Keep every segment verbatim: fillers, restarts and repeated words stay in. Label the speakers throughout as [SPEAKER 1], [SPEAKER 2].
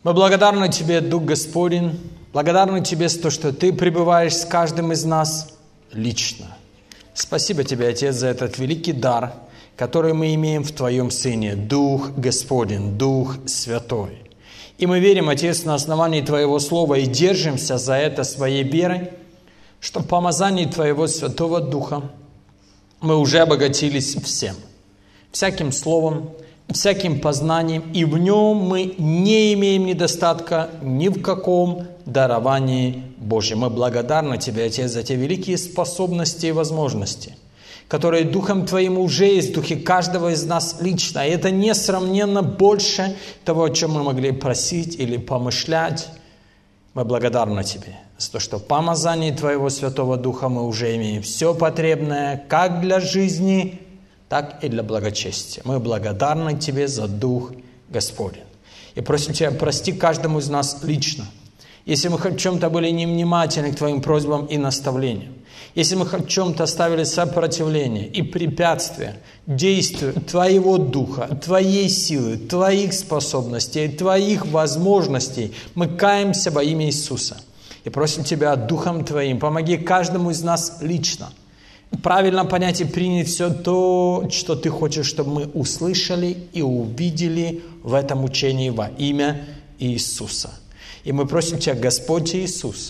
[SPEAKER 1] Мы благодарны Тебе, Дух Господень, благодарны Тебе за то, что Ты пребываешь с каждым из нас лично. Спасибо Тебе, Отец, за этот великий дар, который мы имеем в Твоем Сыне, Дух Господень, Дух Святой. И мы верим, Отец, на основании Твоего Слова и держимся за это своей верой, что в помазании Твоего Святого Духа мы уже обогатились всем, всяким словом, всяким познанием, и в нем мы не имеем недостатка ни в каком даровании Божьем. Мы благодарны Тебе, Отец, за те великие способности и возможности, которые Духом Твоим уже есть в духе каждого из нас лично. И это несравненно больше того, о чем мы могли просить или помышлять. Мы благодарны Тебе за то, что в помазании Твоего Святого Духа мы уже имеем все потребное, как для жизни, так и для благочестия. Мы благодарны Тебе за Дух Господень. И просим Тебя, прости каждому из нас лично, если мы хоть в чем-то были невнимательны к Твоим просьбам и наставлениям, если мы хоть в чем-то оставили сопротивление и препятствия действию Твоего Духа, Твоей силы, Твоих способностей, Твоих возможностей, мы каемся во имя Иисуса. И просим Тебя Духом Твоим, помоги каждому из нас лично правильно понять и принять все то, что Ты хочешь, чтобы мы услышали и увидели в этом учении во имя Иисуса. И мы просим Тебя, Господь Иисус,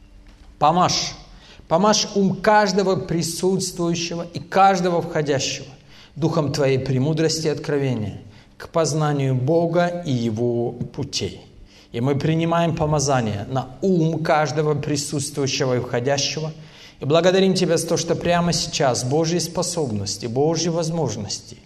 [SPEAKER 1] помажь, помажь ум каждого присутствующего и каждого входящего Духом Твоей премудрости и откровения к познанию Бога и Его путей. И мы принимаем помазание на ум каждого присутствующего и входящего, и благодарим Тебя за то, что прямо сейчас Божьи способности, Божьи возможности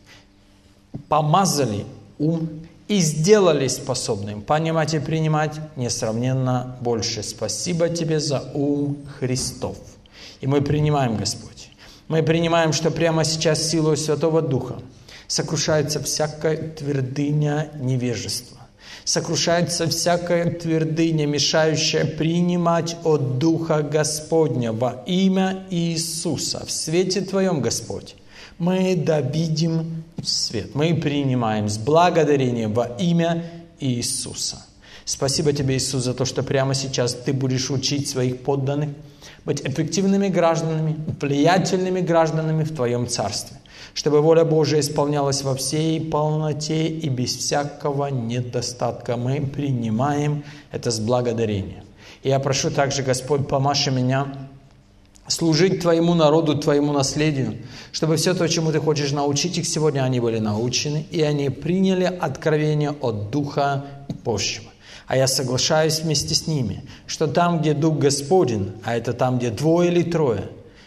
[SPEAKER 1] помазали ум и сделали способным понимать и принимать несравненно больше. Спасибо Тебе за ум Христов. И мы принимаем, Господь, мы принимаем, что прямо сейчас силой Святого Духа сокрушается всякая твердыня невежества. Сокрушается всякая твердыня, мешающая принимать от Духа Господня во имя Иисуса. В свете Твоем, Господь, мы да видим свет. Мы принимаем с благодарением во имя Иисуса. Спасибо Тебе, Иисус, за то, что прямо сейчас Ты будешь учить своих подданных быть эффективными гражданами, влиятельными гражданами в Твоем Царстве, чтобы воля Божия исполнялась во всей полноте и без всякого недостатка. Мы принимаем это с благодарением. И я прошу также, Господь, помажь меня служить Твоему народу, Твоему наследию, чтобы все то, чему Ты хочешь научить их сегодня, они были научены, и они приняли откровение от Духа Божьего. А я соглашаюсь вместе с ними, что там, где Дух Господень, а это там, где двое или трое,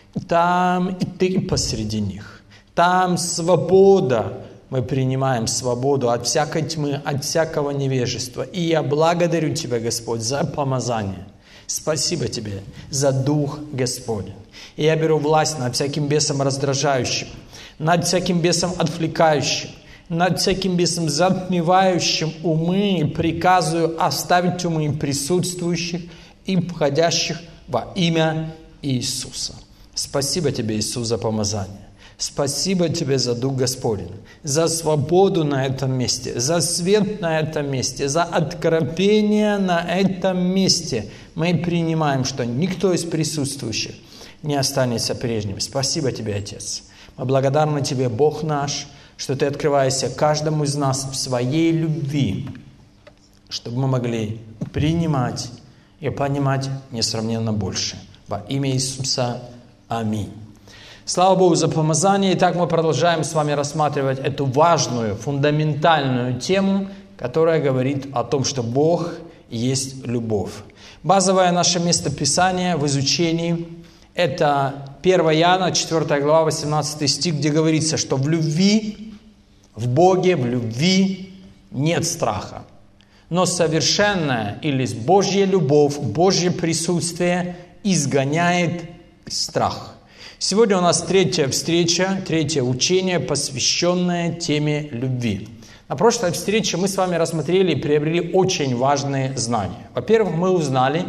[SPEAKER 1] там и Ты посреди них. Там свобода. Мы принимаем свободу от всякой тьмы, от всякого невежества. И я благодарю Тебя, Господь, за помазание. Спасибо Тебе за Дух Господень. И я беру власть над всяким бесом раздражающим, над всяким бесом отвлекающим, над всяким бесом затмевающим умы, и приказываю оставить умы присутствующих и входящих во имя Иисуса. Спасибо Тебе, Иисус, за помазание. Спасибо Тебе за Дух Господень, за свободу на этом месте, за свет на этом месте, за откровение на этом месте. Мы принимаем, что никто из присутствующих не останется прежним. Спасибо Тебе, Отец. Мы благодарны Тебе, Бог наш, что Ты открываешься каждому из нас в своей любви, чтобы мы могли принимать и понимать несравненно больше. Во имя Иисуса. Аминь. Слава Богу за помазание. Итак, мы продолжаем с вами рассматривать эту важную, фундаментальную тему, которая говорит о том, что Бог есть любовь. Базовое наше место Писания в изучении – это первое Иоанна, четвёртая глава, восемнадцатый стих, где говорится, что в любви, в Боге, в любви нет страха. Но совершенная или Божья любовь, Божье присутствие изгоняет страх. Сегодня у нас третья встреча, третье учение, посвященное теме любви. На прошлой встрече мы с вами рассмотрели и приобрели очень важные знания. Во-первых, мы узнали,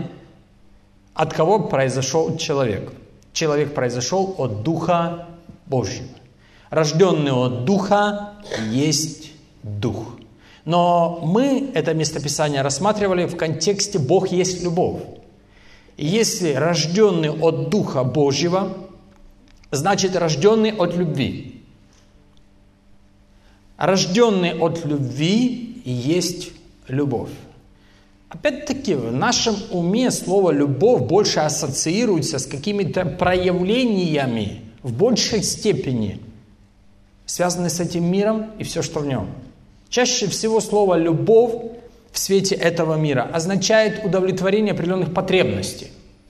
[SPEAKER 1] от кого произошел человек. Человек произошел от Духа Божьего. Рожденный от Духа есть Дух. Но мы это местописание рассматривали в контексте «Бог есть любовь». И если рожденный от Духа Божьего, значит рожденный от любви. Рожденный от любви есть любовь. Опять-таки, в нашем уме слово «любовь» больше ассоциируется с какими-то проявлениями в большей степени, связанные с этим миром и все, что в нем. Чаще всего слово «любовь» в свете этого мира означает удовлетворение определенных потребностей.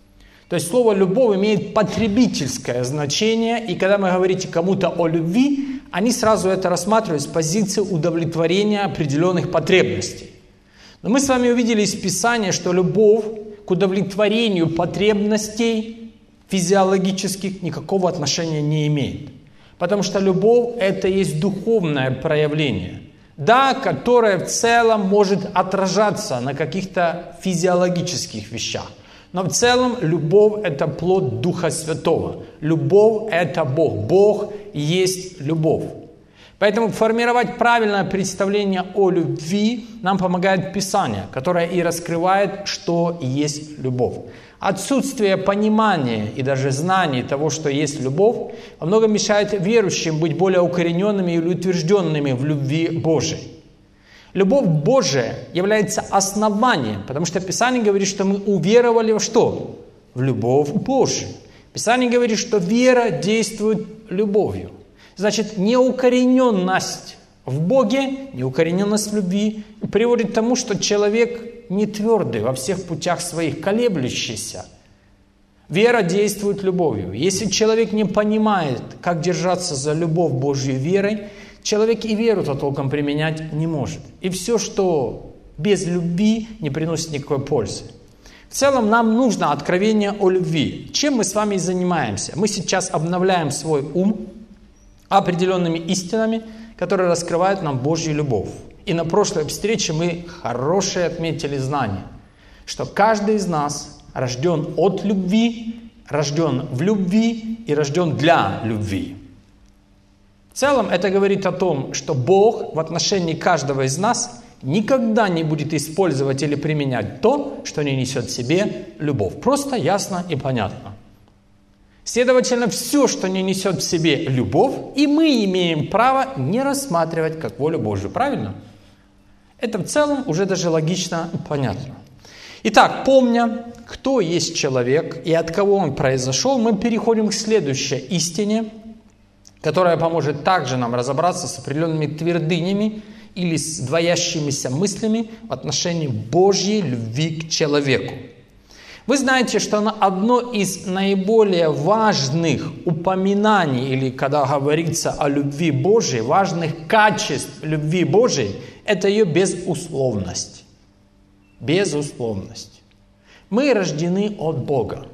[SPEAKER 1] То есть слово «любовь» имеет потребительское значение, и когда вы говорите кому-то о любви, они сразу это рассматривают с позиции удовлетворения определенных потребностей. Но мы с вами увидели из Писания, что любовь к удовлетворению потребностей физиологических никакого отношения не имеет. Потому что любовь – это есть духовное проявление, да, которое в целом может отражаться на каких-то физиологических вещах. Но в целом любовь – это плод Духа Святого. Любовь – это Бог. Бог есть любовь. Поэтому формировать правильное представление о любви нам помогает Писание, которое и раскрывает, что есть любовь. Отсутствие понимания и даже знаний того, что есть любовь, во многом мешает верующим быть более укорененными или утвержденными в любви Божией. Любовь Божия является основанием, потому что Писание говорит, что мы уверовали в что? В любовь Божию. Писание говорит, что вера действует любовью. Значит, неукорененность в Боге, неукорененность в любви приводит к тому, что человек не твердый во всех путях своих, колеблющийся. Вера действует любовью. Если человек не понимает, как держаться за любовь Божью верой, человек и веру-то толком применять не может. И все, что без любви, не приносит никакой пользы. В целом нам нужно откровение о любви. Чем мы с вами и занимаемся? Мы сейчас обновляем свой ум определенными истинами, которые раскрывают нам Божью любовь. И на прошлой встрече мы хорошие отметили знание, что каждый из нас рожден от любви, рожден в любви и рожден для любви. В целом это говорит о том, что Бог в отношении каждого из нас никогда не будет использовать или применять то, что не несет в себе любовь. Просто, ясно и понятно. Следовательно, все, что не несет в себе любовь, и мы имеем право не рассматривать как волю Божию. Правильно? Это в целом уже даже логично и понятно. Итак, помня, кто есть человек и от кого он произошел, мы переходим к следующей истине, которая поможет также нам разобраться с определенными твердынями или с двоящимися мыслями в отношении Божьей любви к человеку. Вы знаете, что на одно из наиболее важных упоминаний, или когда говорится о любви Божией, важных качеств любви Божией, это ее безусловность. Безусловность. Мы рождены от Бога.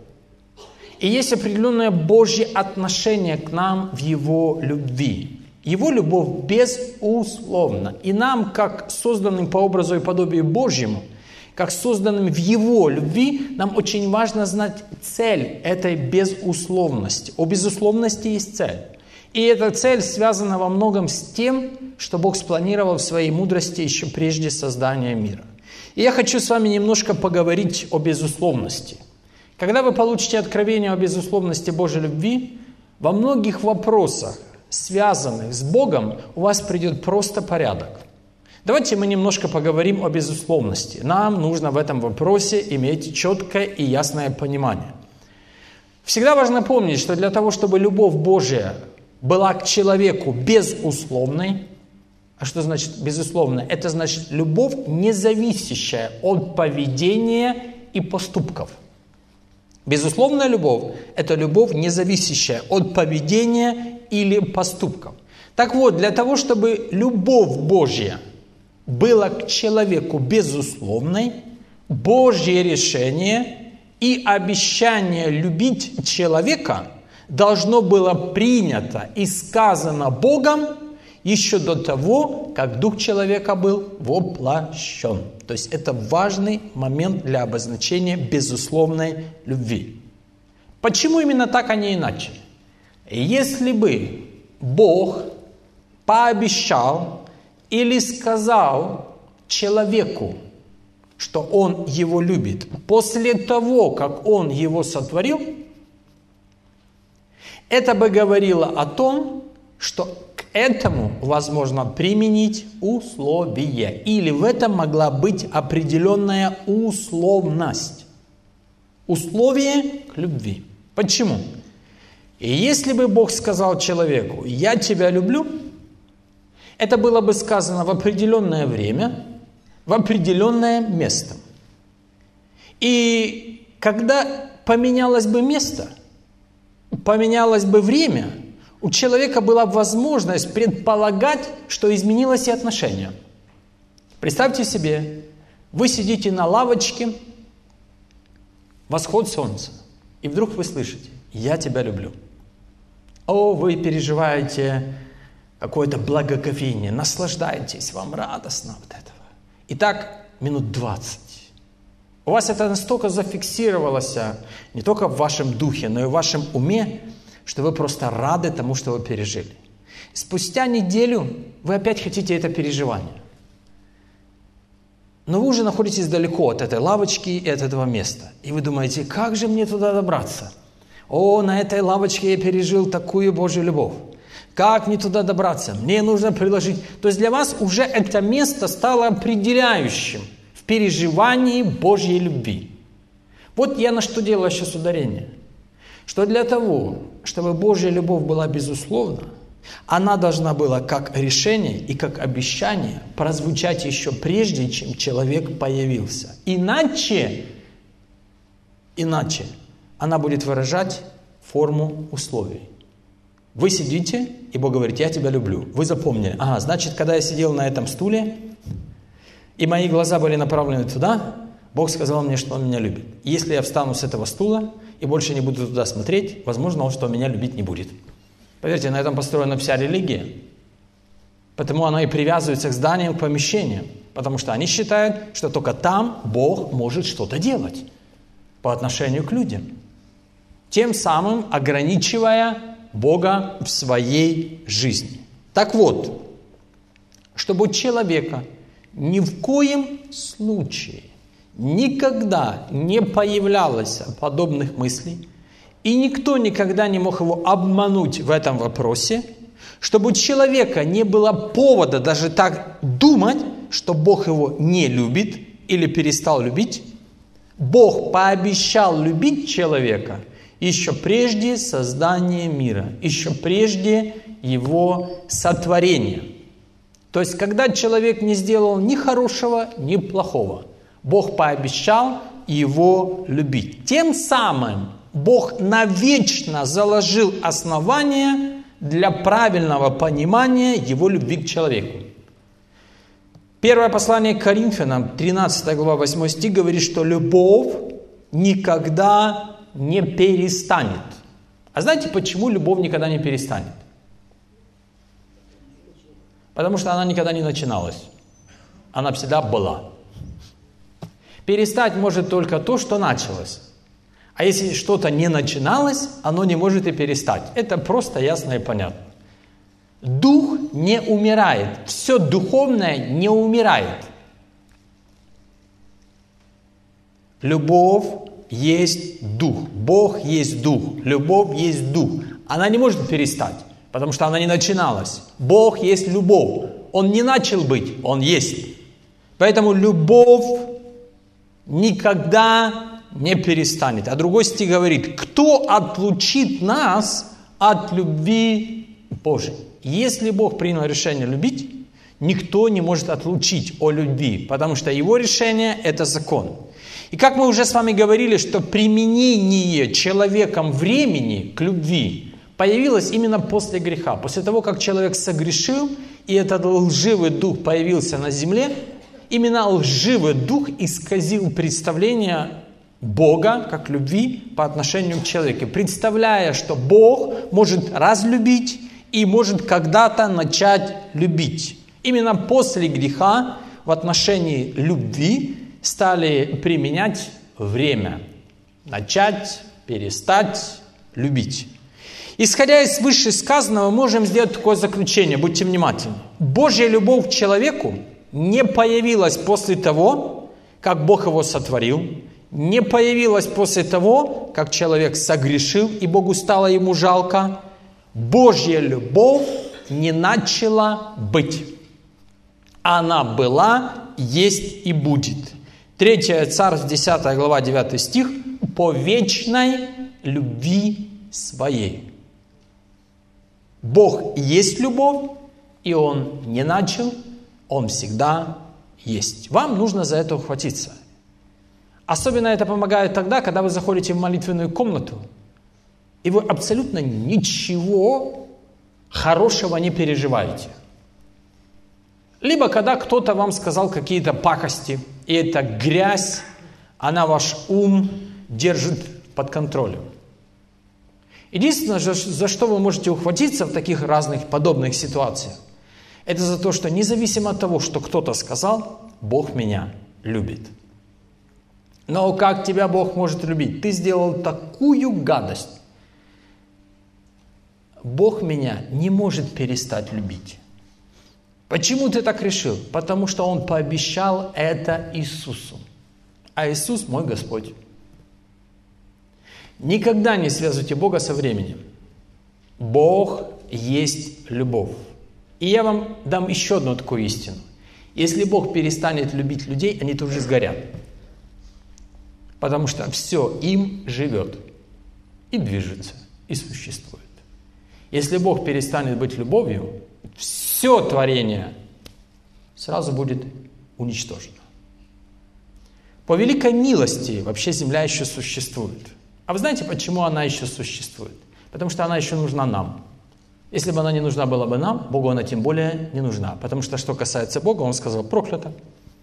[SPEAKER 1] И есть определенное Божье отношение к нам в Его любви. Его любовь безусловна. И нам, как созданным по образу и подобию Божьему, как созданным в Его любви, нам очень важно знать цель этой безусловности. О безусловности есть цель. И эта цель связана во многом с тем, что Бог спланировал в своей мудрости еще прежде создания мира. И я хочу с вами немножко поговорить о безусловности. Когда вы получите откровение о безусловности Божьей любви, во многих вопросах, связанных с Богом, у вас придет просто порядок. Давайте мы немножко поговорим о безусловности. Нам нужно в этом вопросе иметь четкое и ясное понимание. Всегда важно помнить, что для того, чтобы любовь Божья была к человеку безусловной, а что значит безусловно? Это значит любовь, не зависящая от поведения и поступков. Безусловная любовь – это любовь, не зависящая от поведения или поступков. Так вот, для того, чтобы любовь Божья была к человеку безусловной, Божье решение и обещание любить человека должно было принято и сказано Богом еще до того, как дух человека был воплощен. То есть это важный момент для обозначения безусловной любви. Почему именно так, а не иначе? Если бы Бог пообещал или сказал человеку, что Он его любит, после того, как Он его сотворил, это бы говорило о том, что к этому возможно применить условие. Или в этом могла быть определенная условность. Условие к любви. Почему? И если бы Бог сказал человеку: «Я тебя люблю», это было бы сказано в определенное время, в определенное место. И когда поменялось бы место, поменялось бы время, у человека была возможность предполагать, что изменилось и отношение. Представьте себе, вы сидите на лавочке, восход солнца, и вдруг вы слышите: «Я тебя люблю». О, вы переживаете какое-то благоговение, наслаждаетесь, вам радостно от этого. И так минут двадцать. У вас это настолько зафиксировалось не только в вашем духе, но и в вашем уме, что вы просто рады тому, что вы пережили. Спустя неделю вы опять хотите это переживание. Но вы уже находитесь далеко от этой лавочки и от этого места. И вы думаете: как же мне туда добраться? О, на этой лавочке я пережил такую Божью любовь. Как мне туда добраться? Мне нужно приложить. То есть для вас уже это место стало определяющим в переживании Божьей любви. Вот я на что делаю сейчас ударение. Что для того, чтобы Божья любовь была безусловна, она должна была как решение и как обещание прозвучать еще прежде, чем человек появился. Иначе, иначе она будет выражать форму условий. Вы сидите, и Бог говорит: «Я тебя люблю». Вы запомнили: ага, значит, когда я сидел на этом стуле, и мои глаза были направлены туда, Бог сказал мне, что Он меня любит. И если я встану с этого стула и больше не буду туда смотреть, возможно, Он что меня любить не будет. Поверьте, на этом построена вся религия. Потому она и привязывается к зданиям, к помещениям. Потому что они считают, что только там Бог может что-то делать по отношению к людям. Тем самым ограничивая Бога в своей жизни. Так вот, чтобы у человека ни в коем случае никогда не появлялось подобных мыслей, и никто никогда не мог его обмануть в этом вопросе, чтобы у человека не было повода даже так думать, что Бог его не любит или перестал любить, Бог пообещал любить человека еще прежде создания мира, еще прежде его сотворения. То есть, когда человек не сделал ни хорошего, ни плохого, Бог пообещал его любить. Тем самым Бог навечно заложил основания для правильного понимания его любви к человеку. Первое послание к Коринфянам, тринадцатая глава, восьмой стих, говорит, что любовь никогда не перестанет. А знаете, почему любовь никогда не перестанет? Потому что она никогда не начиналась. Она всегда была. Перестать может только то, что началось. А если что-то не начиналось, оно не может и перестать. Это просто ясно и понятно. Дух не умирает. Все духовное не умирает. Любовь есть дух. Бог есть дух. Любовь есть дух. Она не может перестать, потому что она не начиналась. Бог есть любовь. Он не начал быть, Он есть. Поэтому любовь никогда не перестанет. А другой стих говорит: кто отлучит нас от любви Божией? Если Бог принял решение любить, никто не может отлучить от любви, потому что Его решение – это закон. И как мы уже с вами говорили, что применение человеком времени к любви появилось именно после греха. После того, как человек согрешил, и этот лживый дух появился на земле, именно лживый дух исказил представление Бога как любви по отношению к человеку, представляя, что Бог может разлюбить и может когда-то начать любить. Именно после греха в отношении любви стали применять время. Начать, перестать любить. Исходя из вышесказанного, мы можем сделать такое заключение, будьте внимательны. Божья любовь к человеку не появилось после того, как Бог его сотворил, не появилось после того, как человек согрешил, и Богу стало ему жалко. Божья любовь не начала быть. Она была, есть и будет. Третье Царств, десятая глава, девятый стих. По вечной любви своей. Бог есть любовь, и Он не начал, Он всегда есть. Вам нужно за это ухватиться. Особенно это помогает тогда, когда вы заходите в молитвенную комнату, и вы абсолютно ничего хорошего не переживаете. Либо когда кто-то вам сказал какие-то пакости, и эта грязь, она ваш ум держит под контролем. Единственное, за что вы можете ухватиться в таких разных подобных ситуациях, это за то, что независимо от того, что кто-то сказал, Бог меня любит. Но как тебя Бог может любить? Ты сделал такую гадость. Бог меня не может перестать любить. Почему ты так решил? Потому что Он пообещал это Иисусу. А Иисус мой Господь. Никогда не связывайте Бога со временем. Бог есть любовь. И я вам дам еще одну такую истину. Если Бог перестанет любить людей, они тут же сгорят. Потому что все им живет, и движется, и существует. Если Бог перестанет быть любовью, все творение сразу будет уничтожено. По великой милости вообще земля еще существует. А вы знаете, почему она еще существует? Потому что она еще нужна нам. Если бы она не нужна была бы нам, Богу она тем более не нужна. Потому что, что касается Бога, Он сказал: проклято.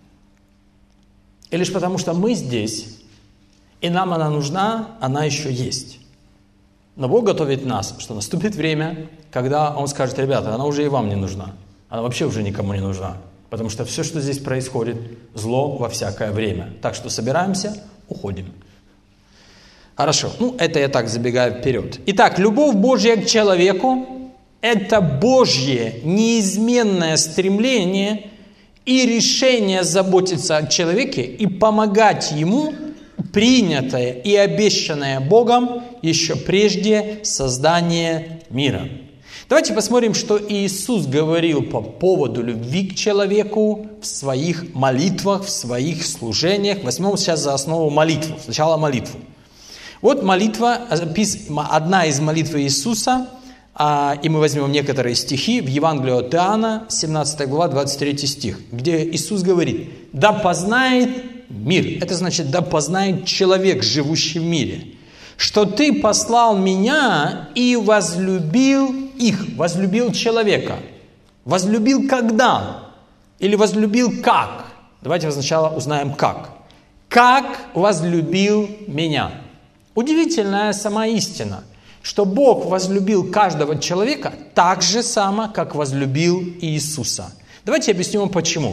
[SPEAKER 1] И лишь потому, что мы здесь, и нам она нужна, она еще есть. Но Бог готовит нас, что наступит время, когда Он скажет: ребята, она уже и вам не нужна. Она вообще уже никому не нужна. Потому что все, что здесь происходит, зло во всякое время. Так что собираемся, уходим. Хорошо, ну это я так забегаю вперед. Итак, любовь Божья к человеку – это Божье неизменное стремление и решение заботиться о человеке и помогать ему, принятое и обещанное Богом еще прежде создания мира. Давайте посмотрим, что Иисус говорил по поводу любви к человеку в своих молитвах, в своих служениях. Возьмем сейчас за основу молитву. Сначала молитву. Вот молитва, одна из молитв Иисуса, и мы возьмем некоторые стихи в Евангелии от Иоанна, семнадцатая глава, двадцать третий стих, где Иисус говорит: «Да познает мир». Это значит, да познает человек, живущий в мире, что Ты послал Меня и возлюбил их, возлюбил человека. Возлюбил когда? Или возлюбил как? Давайте сначала узнаем как. Как возлюбил Меня? Удивительная сама истина, что Бог возлюбил каждого человека так же само, как возлюбил Иисуса. Давайте объясню вам почему.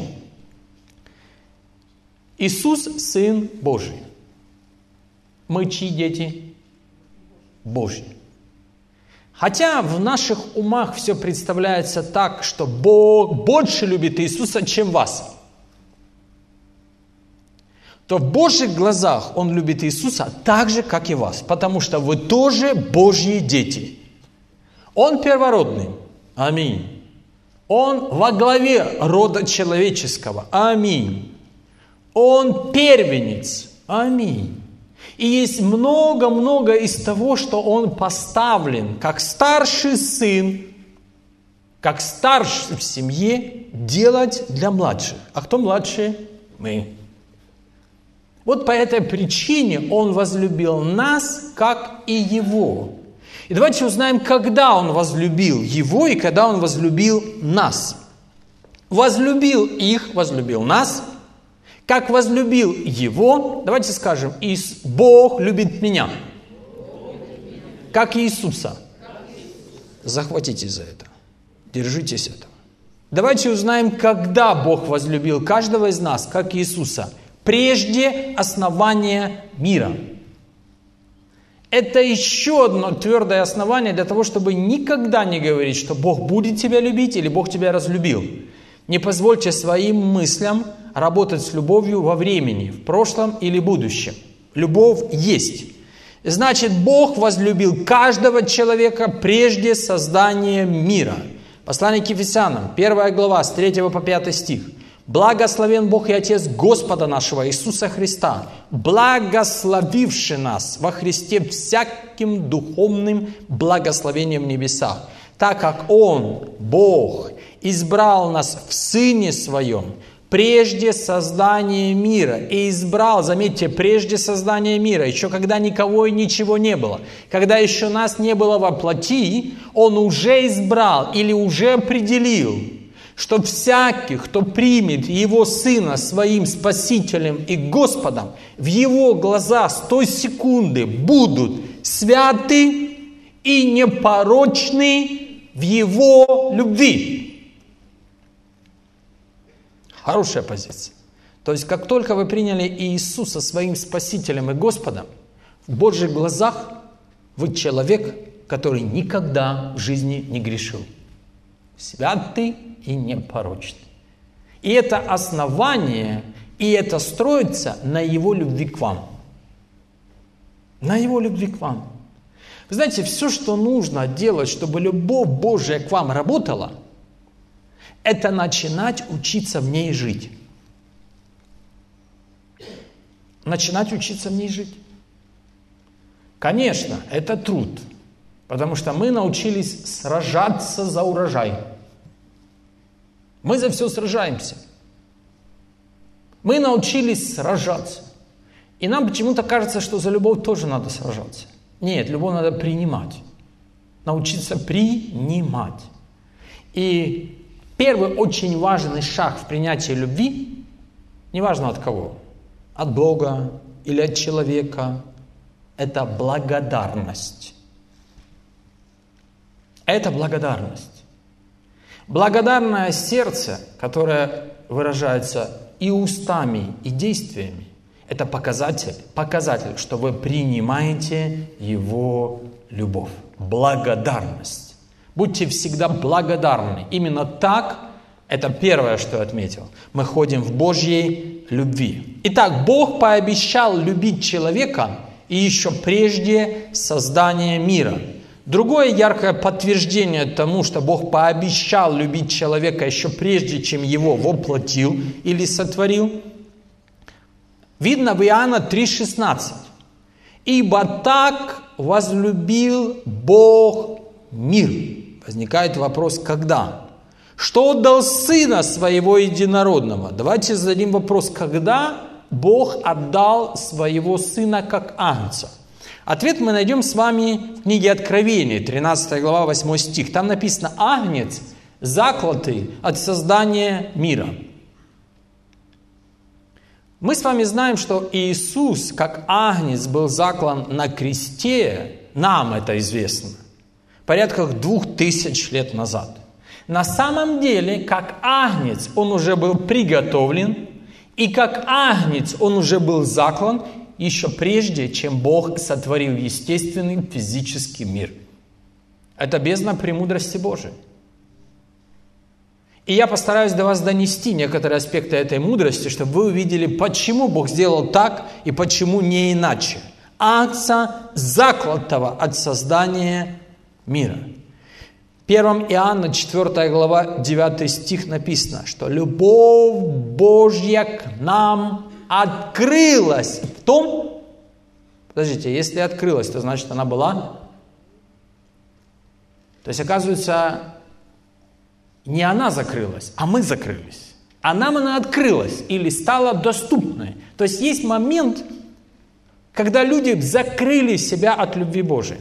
[SPEAKER 1] Иисус – Сын Божий. Мы чьи дети? Божьи. Хотя в наших умах все представляется так, что Бог больше любит Иисуса, чем вас, то в Божьих глазах Он любит Иисуса так же, как и вас, потому что вы тоже Божьи дети. Он первородный. Аминь. Он во главе рода человеческого. Аминь. Он первенец. Аминь. И есть много-много из того, что Он поставлен как старший сын, как старший в семье, делать для младших. А кто младшие? Мы. Вот по этой причине Он возлюбил нас, как и Его. И давайте узнаем, когда Он возлюбил Его и когда Он возлюбил нас. Возлюбил их, возлюбил нас, как возлюбил Его. Давайте скажем: Бог любит меня, как Иисуса. Захватитесь за это. Держитесь этого. Давайте узнаем, когда Бог возлюбил каждого из нас, как Иисуса. Прежде основания мира. Это еще одно твердое основание для того, чтобы никогда не говорить, что Бог будет тебя любить или Бог тебя разлюбил. Не позвольте своим мыслям работать с любовью во времени, в прошлом или будущем. Любовь есть. Значит, Бог возлюбил каждого человека прежде создания мира. Послание к Ефесянам, первая глава, с третьего по пятый стих. «Благословен Бог и Отец Господа нашего Иисуса Христа, благословивший нас во Христе всяким духовным благословением в небесах, так как Он, Бог, избрал нас в Сыне Своем прежде создания мира». И избрал, заметьте, прежде создания мира, еще когда никого и ничего не было. Когда еще нас не было во плоти, Он уже избрал или уже определил, что всякий, кто примет Его Сына своим Спасителем и Господом, в Его глаза с той секунды будут святы и непорочны в Его любви. Хорошая позиция. То есть, как только вы приняли Иисуса своим Спасителем и Господом, в Божьих глазах вы человек, который никогда в жизни не грешил. Святый и непорочный. И это основание, и это строится на Его любви к вам. На Его любви к вам. Вы знаете, все, что нужно делать, чтобы любовь Божия к вам работала, это начинать учиться в ней жить. Начинать учиться в ней жить. Конечно, это труд, потому что мы научились сражаться за урожай. Мы за все сражаемся. Мы научились сражаться. И нам почему-то кажется, что за любовь тоже надо сражаться. Нет, любовь надо принимать. Научиться принимать. И первый очень важный шаг в принятии любви, неважно от кого, от Бога или от человека, это благодарность. Это благодарность. Благодарное сердце, которое выражается и устами, и действиями, это показатель, показатель, что вы принимаете Его любовь. Благодарность. Будьте всегда благодарны. Именно так, это первое, что я отметил, мы ходим в Божьей любви. Итак, Бог пообещал любить человека и еще прежде создания мира. Другое яркое подтверждение тому, что Бог пообещал любить человека еще прежде, чем его воплотил или сотворил, видно в Иоанна три шестнадцать. «Ибо так возлюбил Бог мир». Возникает вопрос, когда? «Что отдал Сына Своего Единородного». Давайте зададим вопрос, когда Бог отдал Своего Сына как Агнца. Ответ мы найдем с вами в книге Откровения, тринадцатая глава, восьмой стих. Там написано «Агнец, заклятый от создания мира». Мы с вами знаем, что Иисус, как Агнец, был заклан на кресте, нам это известно, порядка двух тысяч лет назад. На самом деле, как Агнец, Он уже был приготовлен, и как Агнец Он уже был заклан, еще прежде, чем Бог сотворил естественный физический мир. Это бездна премудрости Божией. И я постараюсь до вас донести некоторые аспекты этой мудрости, чтобы вы увидели, почему Бог сделал так и почему не иначе. Агнца, заклятого от создания мира. В первом Иоанна, четвёртая глава, девятый стих написано, что любовь Божья к нам открылась в том, подождите, если открылась, то значит она была. То есть, оказывается, не она закрылась, а мы закрылись. А нам она открылась или стала доступной. То есть, есть момент, когда люди закрыли себя от любви Божией.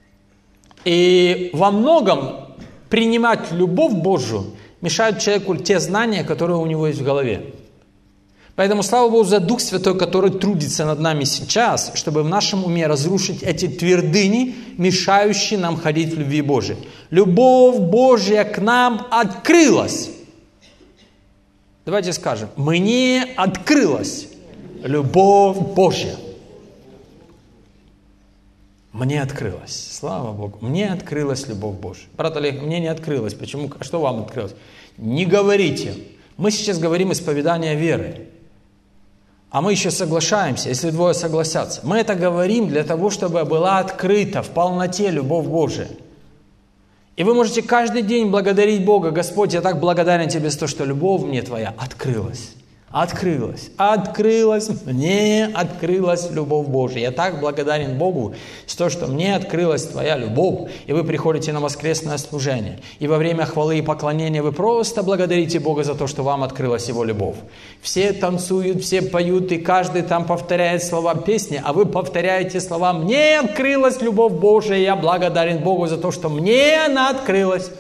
[SPEAKER 1] И во многом принимать любовь Божию мешают человеку те знания, которые у него есть в голове. Поэтому слава Богу за Дух Святой, который трудится над нами сейчас, чтобы в нашем уме разрушить эти твердыни, мешающие нам ходить в любви Божией. Любовь Божья к нам открылась. Давайте скажем, мне открылась любовь Божья. Мне открылось. Слава Богу. Мне открылась любовь Божия. Брат Олег, мне не открылось. Почему? А что вам открылось? Не говорите. Мы сейчас говорим исповедание веры. А мы еще соглашаемся, если двое согласятся. Мы это говорим для того, чтобы была открыта в полноте любовь Божия. И вы можете каждый день благодарить Бога. Господь, я так благодарен Тебе за то, что любовь мне Твоя открылась. Открылась, открылась, мне открылась любовь Божия. Я так благодарен Богу за то, что мне открылась Твоя любовь. И вы приходите на воскресное служение. И во время хвалы и поклонения вы просто благодарите Бога за то, что вам открылась Его любовь. Все танцуют, все поют, и каждый там повторяет слова песни, а вы повторяете слова «Мне открылась любовь Божия, я благодарен Богу за то, что мне она открылась».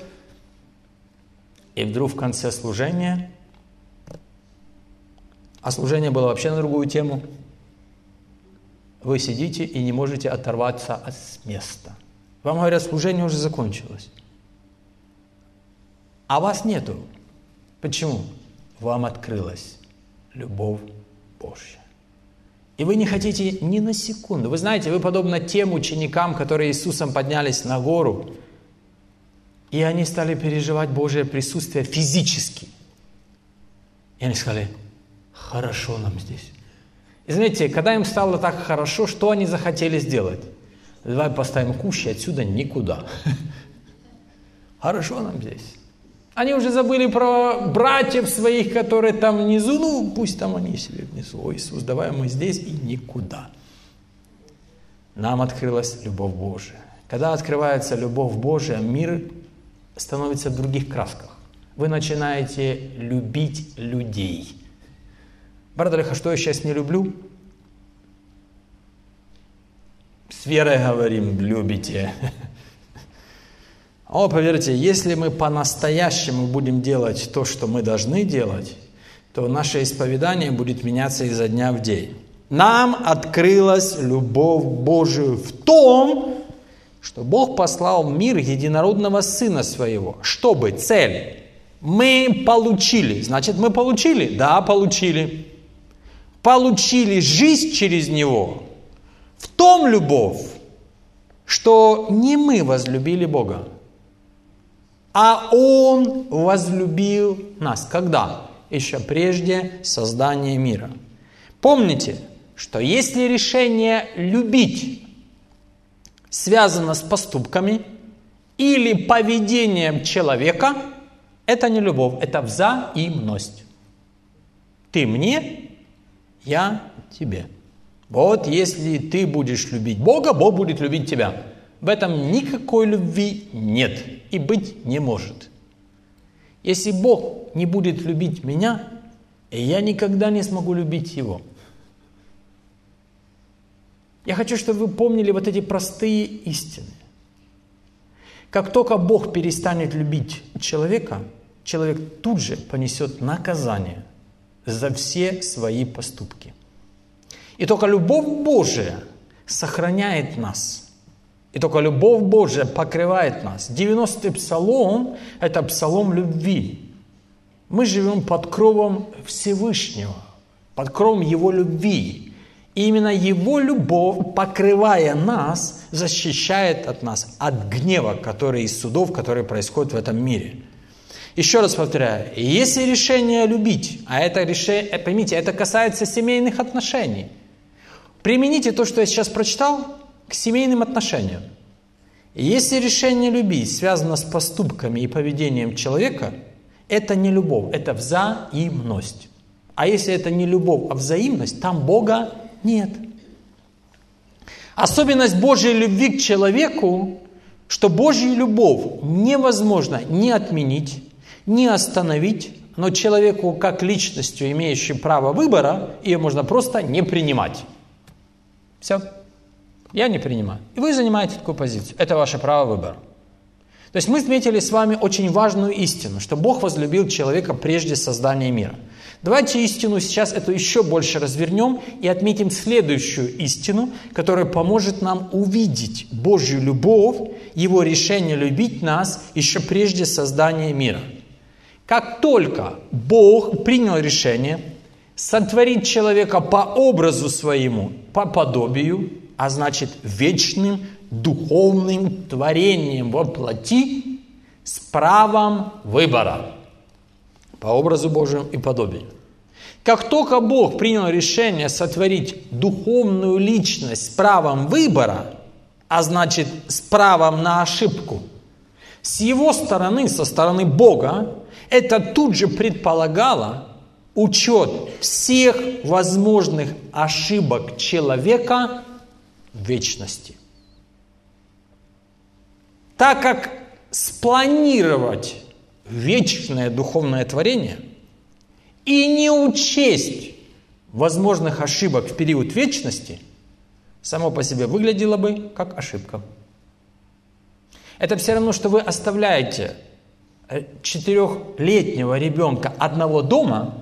[SPEAKER 1] И вдруг в конце служения... А служение было вообще на другую тему. Вы сидите и не можете оторваться от места. Вам говорят, служение уже закончилось. А вас нету. Почему? Вам открылась любовь Божья. И вы не хотите ни на секунду. Вы знаете, вы подобно тем ученикам, которые Иисусом поднялись на гору, и они стали переживать Божие присутствие физически. И они сказали... Хорошо нам здесь. И знаете, когда им стало так хорошо, что они захотели сделать? Давай поставим кущи, отсюда никуда. Хорошо нам здесь. Они уже забыли про братьев своих, которые там внизу. Ну, пусть там они себе внизу. О, Иисус, давай мы здесь и никуда. Нам открылась любовь Божия. Когда открывается любовь Божия, мир становится в других красках. Вы начинаете любить людей. Брат Олег, а что я сейчас не люблю? С верой говорим, любите. О, поверьте, если мы по-настоящему будем делать то, что мы должны делать, то наше исповедание будет меняться изо дня в день. Нам открылась любовь Божию в том, что Бог послал в мир единородного Сына Своего. Чтобы цель мы получили. Значит, мы получили? Да, получили. Получили жизнь через Него. В том любовь, что не мы возлюбили Бога, а Он возлюбил нас. Когда? Еще прежде создания мира. Помните, что если решение любить связано с поступками или поведением человека, это не любовь, это взаимность. Ты мне, я тебе. Вот если ты будешь любить Бога, Бог будет любить тебя. В этом никакой любви нет и быть не может. Если Бог не будет любить меня, я никогда не смогу любить Его. Я хочу, чтобы вы помнили вот эти простые истины. Как только Бог перестанет любить человека, человек тут же понесет наказание за все свои поступки. И только любовь Божия сохраняет нас. И только любовь Божия покрывает нас. девяностый псалом – это псалом любви. Мы живем под кровом Всевышнего, под кровом Его любви. И именно Его любовь, покрывая нас, защищает от нас, от гнева, который из судов, которые происходят в этом мире. Еще раз повторяю, если решение любить, а это решение, поймите, это касается семейных отношений, примените то, что я сейчас прочитал, к семейным отношениям. Если решение любить связано с поступками и поведением человека, это не любовь, это взаимность. А если это не любовь, а взаимность, там Бога нет. Особенность Божьей любви к человеку, что Божью любовь невозможно ни отменить, ни остановить, но человеку как личностью, имеющей право выбора, ее можно просто не принимать. Все. Я не принимаю. И вы занимаете такую позицию. Это ваше право выбора. То есть мы отметили с вами очень важную истину, что Бог возлюбил человека прежде создания мира. Давайте истину сейчас эту еще больше развернем и отметим следующую истину, которая поможет нам увидеть Божью любовь, Его решение любить нас еще прежде создания мира. Как только Бог принял решение сотворить человека по образу своему, по подобию, а значит вечным духовным творением во плоти с правом выбора по образу Божьему и подобию. Как только Бог принял решение сотворить духовную личность с правом выбора, а значит с правом на ошибку, с его стороны, со стороны Бога, это тут же предполагало учет всех возможных ошибок человека в вечности. Так как спланировать вечное духовное творение и не учесть возможных ошибок в период вечности само по себе выглядело бы как ошибка. Это все равно, что вы оставляете четырехлетнего ребенка одного дома,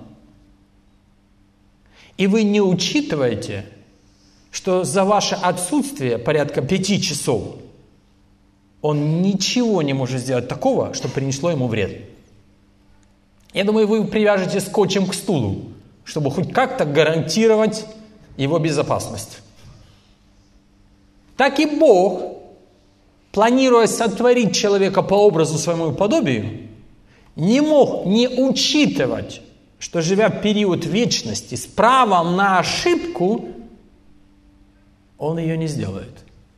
[SPEAKER 1] и вы не учитываете, что за ваше отсутствие порядка пяти часов он ничего не может сделать такого, что принесло ему вред. Я думаю, вы привяжете скотчем к стулу, чтобы хоть как-то гарантировать его безопасность. Так и Бог, планируя сотворить человека по образу своему и подобию, не мог не учитывать, что, живя в период вечности с правом на ошибку, он ее не сделает.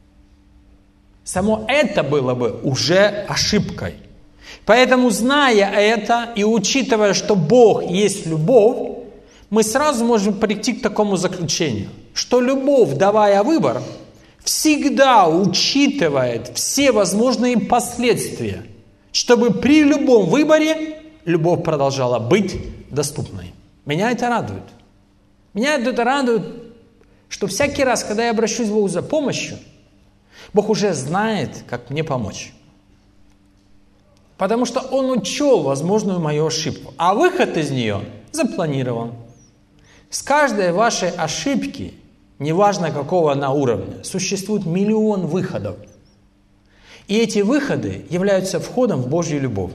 [SPEAKER 1] Само это было бы уже ошибкой. Поэтому, зная это и учитывая, что Бог есть любовь, мы сразу можем прийти к такому заключению, что любовь, давая выбор, всегда учитывает все возможные последствия, чтобы при любом выборе любовь продолжала быть доступной. Меня это радует. Меня это радует, что всякий раз, когда я обращусь к Богу за помощью, Бог уже знает, как мне помочь. Потому что Он учел возможную мою ошибку, а выход из нее запланирован. С каждой вашей ошибки, неважно какого она уровня, существует миллион выходов. И эти выходы являются входом в Божью любовь.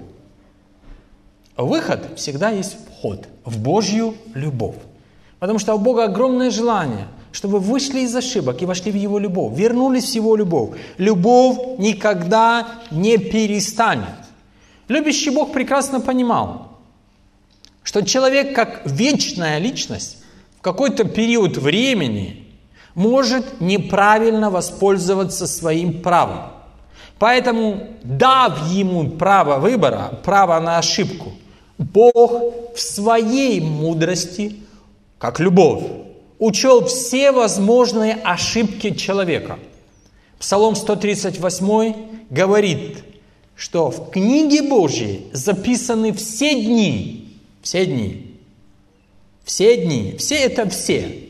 [SPEAKER 1] Выход всегда есть вход в Божью любовь. Потому что у Бога огромное желание, чтобы вы вышли из ошибок и вошли в Его любовь, вернулись в Его любовь. Любовь никогда не перестанет. Любящий Бог прекрасно понимал, что человек как вечная личность в какой-то период времени может неправильно воспользоваться своим правом. Поэтому, дав ему право выбора, право на ошибку, Бог в своей мудрости, как любовь, учел все возможные ошибки человека. Псалом сто тридцать восемь говорит, что в книге Божьей записаны все дни, все дни, все дни, все это все,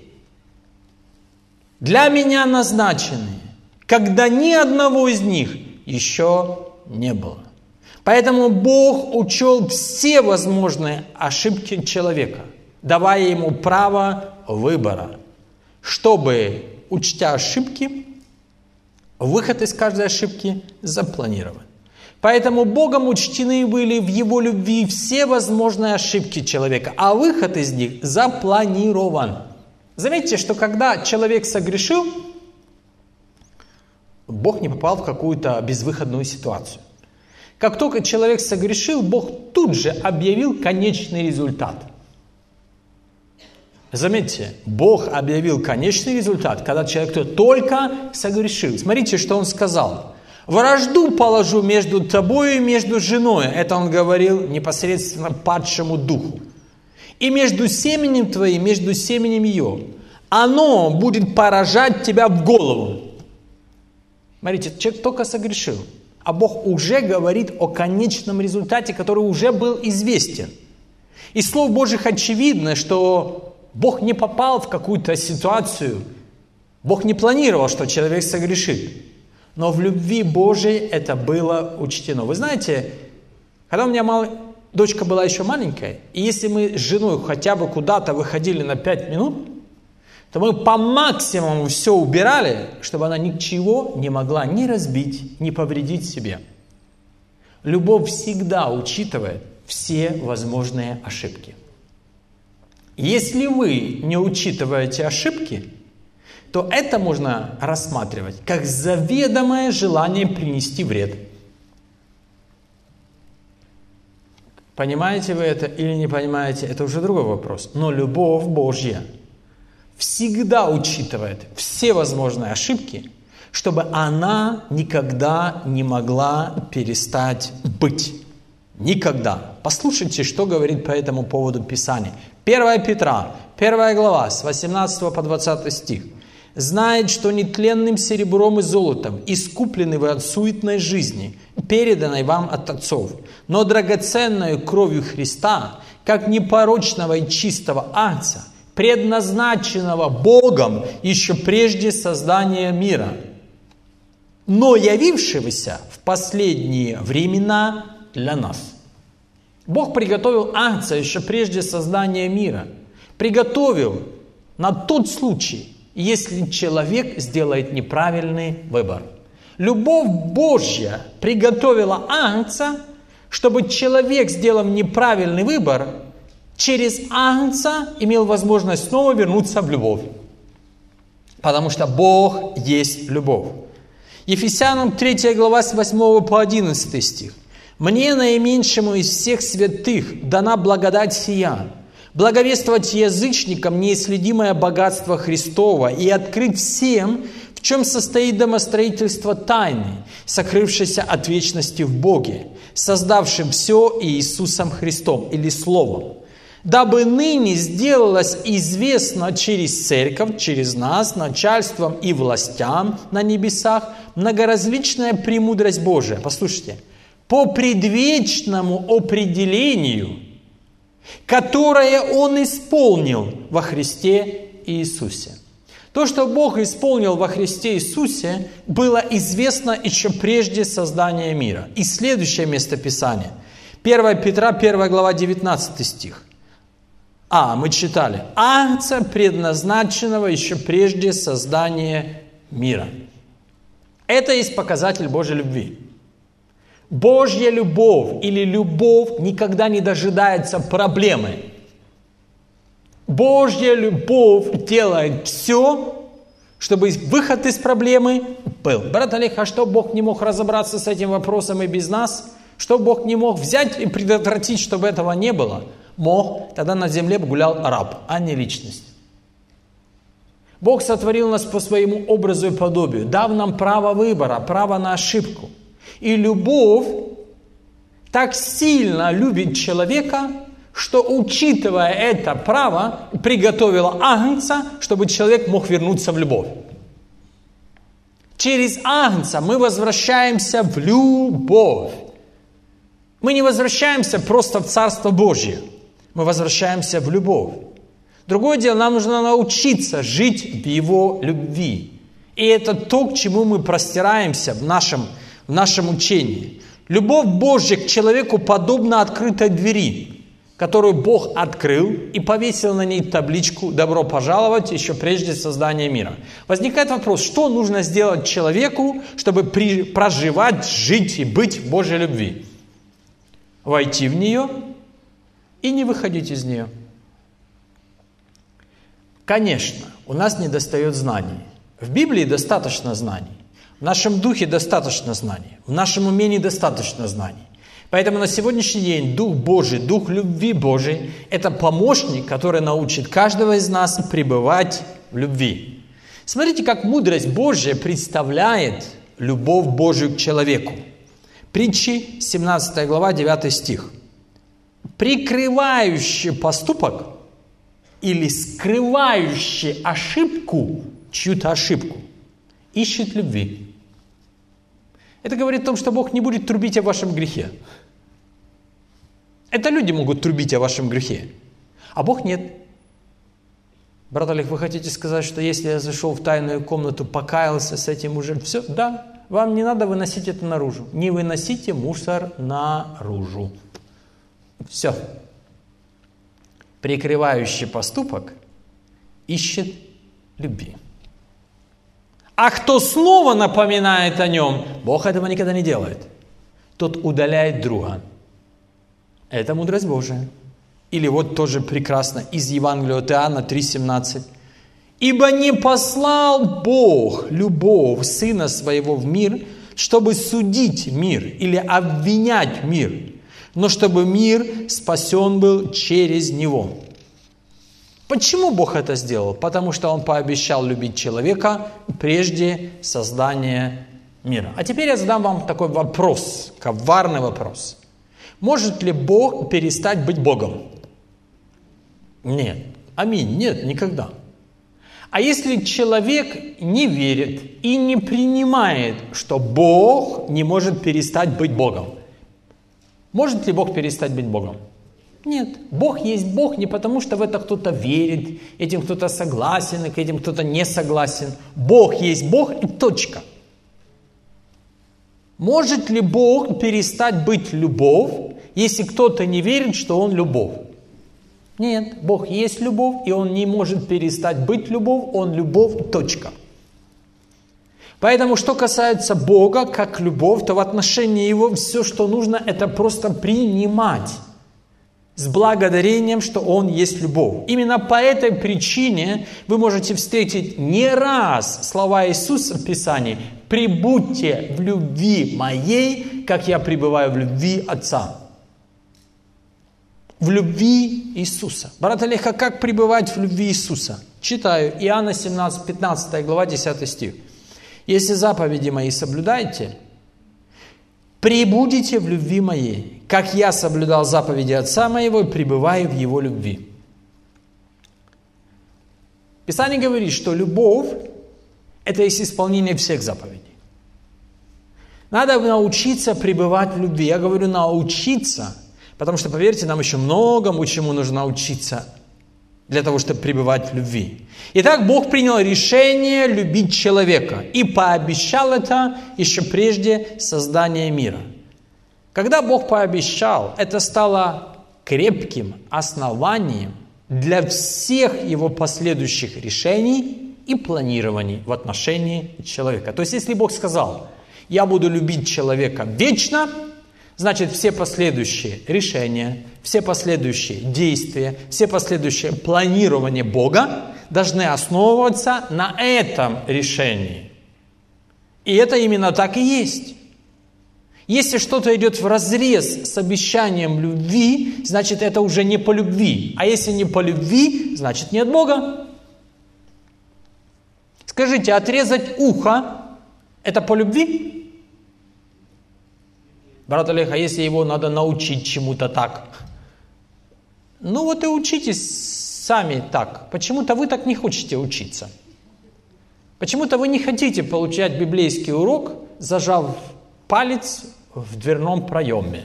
[SPEAKER 1] для меня назначены, когда ни одного из них еще не было. Поэтому Бог учел все возможные ошибки человека, давая ему право выбора, чтобы, учтя ошибки, выход из каждой ошибки запланирован. Поэтому Богом учтены были в Его любви все возможные ошибки человека, а выход из них запланирован. Заметьте, что когда человек согрешил, Бог не попал в какую-то безвыходную ситуацию. Как только человек согрешил, Бог тут же объявил конечный результат. Заметьте, Бог объявил конечный результат, когда человек только согрешил. Смотрите, что Он сказал. «Вражду положу между тобою и между женой». Это Он говорил непосредственно падшему духу. «И между семенем твоим, между семенем ее. Оно будет поражать тебя в голову». Смотрите, человек только согрешил, а Бог уже говорит о конечном результате, который уже был известен. Из слов Божьих очевидно, что Бог не попал в какую-то ситуацию, Бог не планировал, что человек согрешит. Но в любви Божией это было учтено. Вы знаете, когда у меня мал... дочка была еще маленькая, и если мы с женой хотя бы куда-то выходили на пять минут, то мы по максимуму все убирали, чтобы она ничего не могла ни разбить, ни повредить себе. Любовь всегда учитывает все возможные ошибки. Если вы не учитываете ошибки, то это можно рассматривать как заведомое желание принести вред. Понимаете вы это или не понимаете, это уже другой вопрос. Но любовь Божья всегда учитывает все возможные ошибки, чтобы она никогда не могла перестать быть. Никогда. Послушайте, что говорит по этому поводу Писание. первое Петра, первая глава, с восемнадцатого по двадцатый стих. «Знает, что нетленным серебром и золотом искуплены вы от суетной жизни, переданной вам от отцов, но драгоценную кровью Христа, как непорочного и чистого агнца, предназначенного Богом еще прежде создания мира, но явившегося в последние времена для нас». Бог приготовил агнца еще прежде создания мира. Приготовил на тот случай, если человек сделает неправильный выбор. Любовь Божья приготовила агнца, чтобы человек, сделав неправильный выбор, через агнца имел возможность снова вернуться в любовь. Потому что Бог есть любовь. Ефесянам третья глава с восьмого по одиннадцатый стих. «Мне, наименьшему из всех святых, дана благодать сия, благовествовать язычникам неисследимое богатство Христова и открыть всем, в чем состоит домостроительство тайны, сокрывшейся от вечности в Боге, создавшим все Иисусом Христом» или Словом, «дабы ныне сделалось известно через церковь, через нас, начальством и властям на небесах, многоразличная премудрость Божия». Послушайте. «По предвечному определению, которое Он исполнил во Христе Иисусе». То, что Бог исполнил во Христе Иисусе, было известно еще прежде создания мира. И следующее местописание. первое Петра, первая глава, девятнадцатый стих. А, мы читали. «Агнца, предназначенного еще прежде создания мира». Это есть показатель Божьей любви. Божья любовь или любовь никогда не дожидается проблемы. Божья любовь делает все, чтобы выход из проблемы был. Брат Олег, а что Бог не мог разобраться с этим вопросом и без нас? Что Бог не мог взять и предотвратить, чтобы этого не было? Мог. Тогда на земле гулял раб, а не личность. Бог сотворил нас по своему образу и подобию, дав нам право выбора, право на ошибку. И любовь так сильно любит человека, что, учитывая это право, приготовила агнца, чтобы человек мог вернуться в любовь. Через агнца мы возвращаемся в любовь. Мы не возвращаемся просто в Царство Божье. Мы возвращаемся в любовь. Другое дело, нам нужно научиться жить в Его любви. И это то, к чему мы простираемся в нашем в нашем учении. Любовь Божья к человеку подобна открытой двери, которую Бог открыл и повесил на ней табличку «Добро пожаловать» еще прежде создания мира. Возникает вопрос, что нужно сделать человеку, чтобы при, проживать, жить и быть в Божьей любви? Войти в нее и не выходить из нее. Конечно, у нас недостает знаний. В Библии достаточно знаний. В нашем духе достаточно знаний, в нашем уме недостаточно знаний. Поэтому на сегодняшний день Дух Божий, Дух любви Божией – это помощник, который научит каждого из нас пребывать в любви. Смотрите, как мудрость Божья представляет любовь Божию к человеку. Притчи, семнадцатая глава, девятый стих. «Прикрывающий поступок или скрывающий ошибку, чью-то ошибку, ищет любви». Это говорит о том, что Бог не будет трубить о вашем грехе. Это люди могут трубить о вашем грехе, а Бог нет. Брат Олег, вы хотите сказать, что если я зашел в тайную комнату, покаялся с этим уже, все? Да, вам не надо выносить это наружу. Не выносите мусор наружу. Все. Прикрывающий поступок ищет любви. А кто снова напоминает о нем, Бог этого никогда не делает. Тот удаляет друга. Это мудрость Божия. Или вот тоже прекрасно из Евангелия от Иоанна три семнадцать. Ибо не послал Бог любого Сына Своего в мир, чтобы судить мир или обвинять мир, но чтобы мир спасен был через Него. Почему Бог это сделал? Потому что Он пообещал любить человека прежде создания мира. А теперь я задам вам такой вопрос, коварный вопрос. Может ли Бог перестать быть Богом? Нет. Аминь. Нет, никогда. А если человек не верит и не принимает, что Бог не может перестать быть Богом, может ли Бог перестать быть Богом? Нет. Бог есть Бог не потому, что в это кто-то верит, этим кто-то согласен, и этим кто-то не согласен. Бог есть Бог и точка. Может ли Бог перестать быть любовь, если кто-то не верит, что Он любовь? Нет, Бог есть любовь, и Он не может перестать быть любовь, Он любовь, точка. Поэтому, что касается Бога как любовь, то в отношении Его все, что нужно, это просто принимать. С благодарением, что Он есть любовь. Именно по этой причине вы можете встретить не раз слова Иисуса в Писании: «Пребудьте в любви моей, как я пребываю в любви Отца». В любви Иисуса. Брат Олег, а как пребывать в любви Иисуса? Читаю Иоанна семнадцать, пятнадцатая глава, десятый стих. «Если заповеди мои соблюдаете, пребудете в любви моей, как я соблюдал заповеди Отца моего и пребываю в Его любви». Писание говорит, что любовь – это есть исполнение всех заповедей. Надо научиться пребывать в любви. Я говорю научиться, потому что, поверьте, нам еще многому чему нужно научиться для того, чтобы пребывать в любви. Итак, Бог принял решение любить человека и пообещал это еще прежде создания мира. Когда Бог пообещал, это стало крепким основанием для всех Его последующих решений и планирований в отношении человека. То есть, если Бог сказал: «Я буду любить человека вечно», значит, все последующие решения, все последующие действия, все последующие планирования Бога должны основываться на этом решении. И это именно так и есть. Если что-то идет вразрез с обещанием любви, значит, это уже не по любви. А если не по любви, значит, нет Бога. Скажите, отрезать ухо – это по любви? Брат Олег, а если его надо научить чему-то так? Ну вот и учитесь сами так. Почему-то вы так не хотите учиться. Почему-то вы не хотите получать библейский урок, зажав палец в дверном проеме.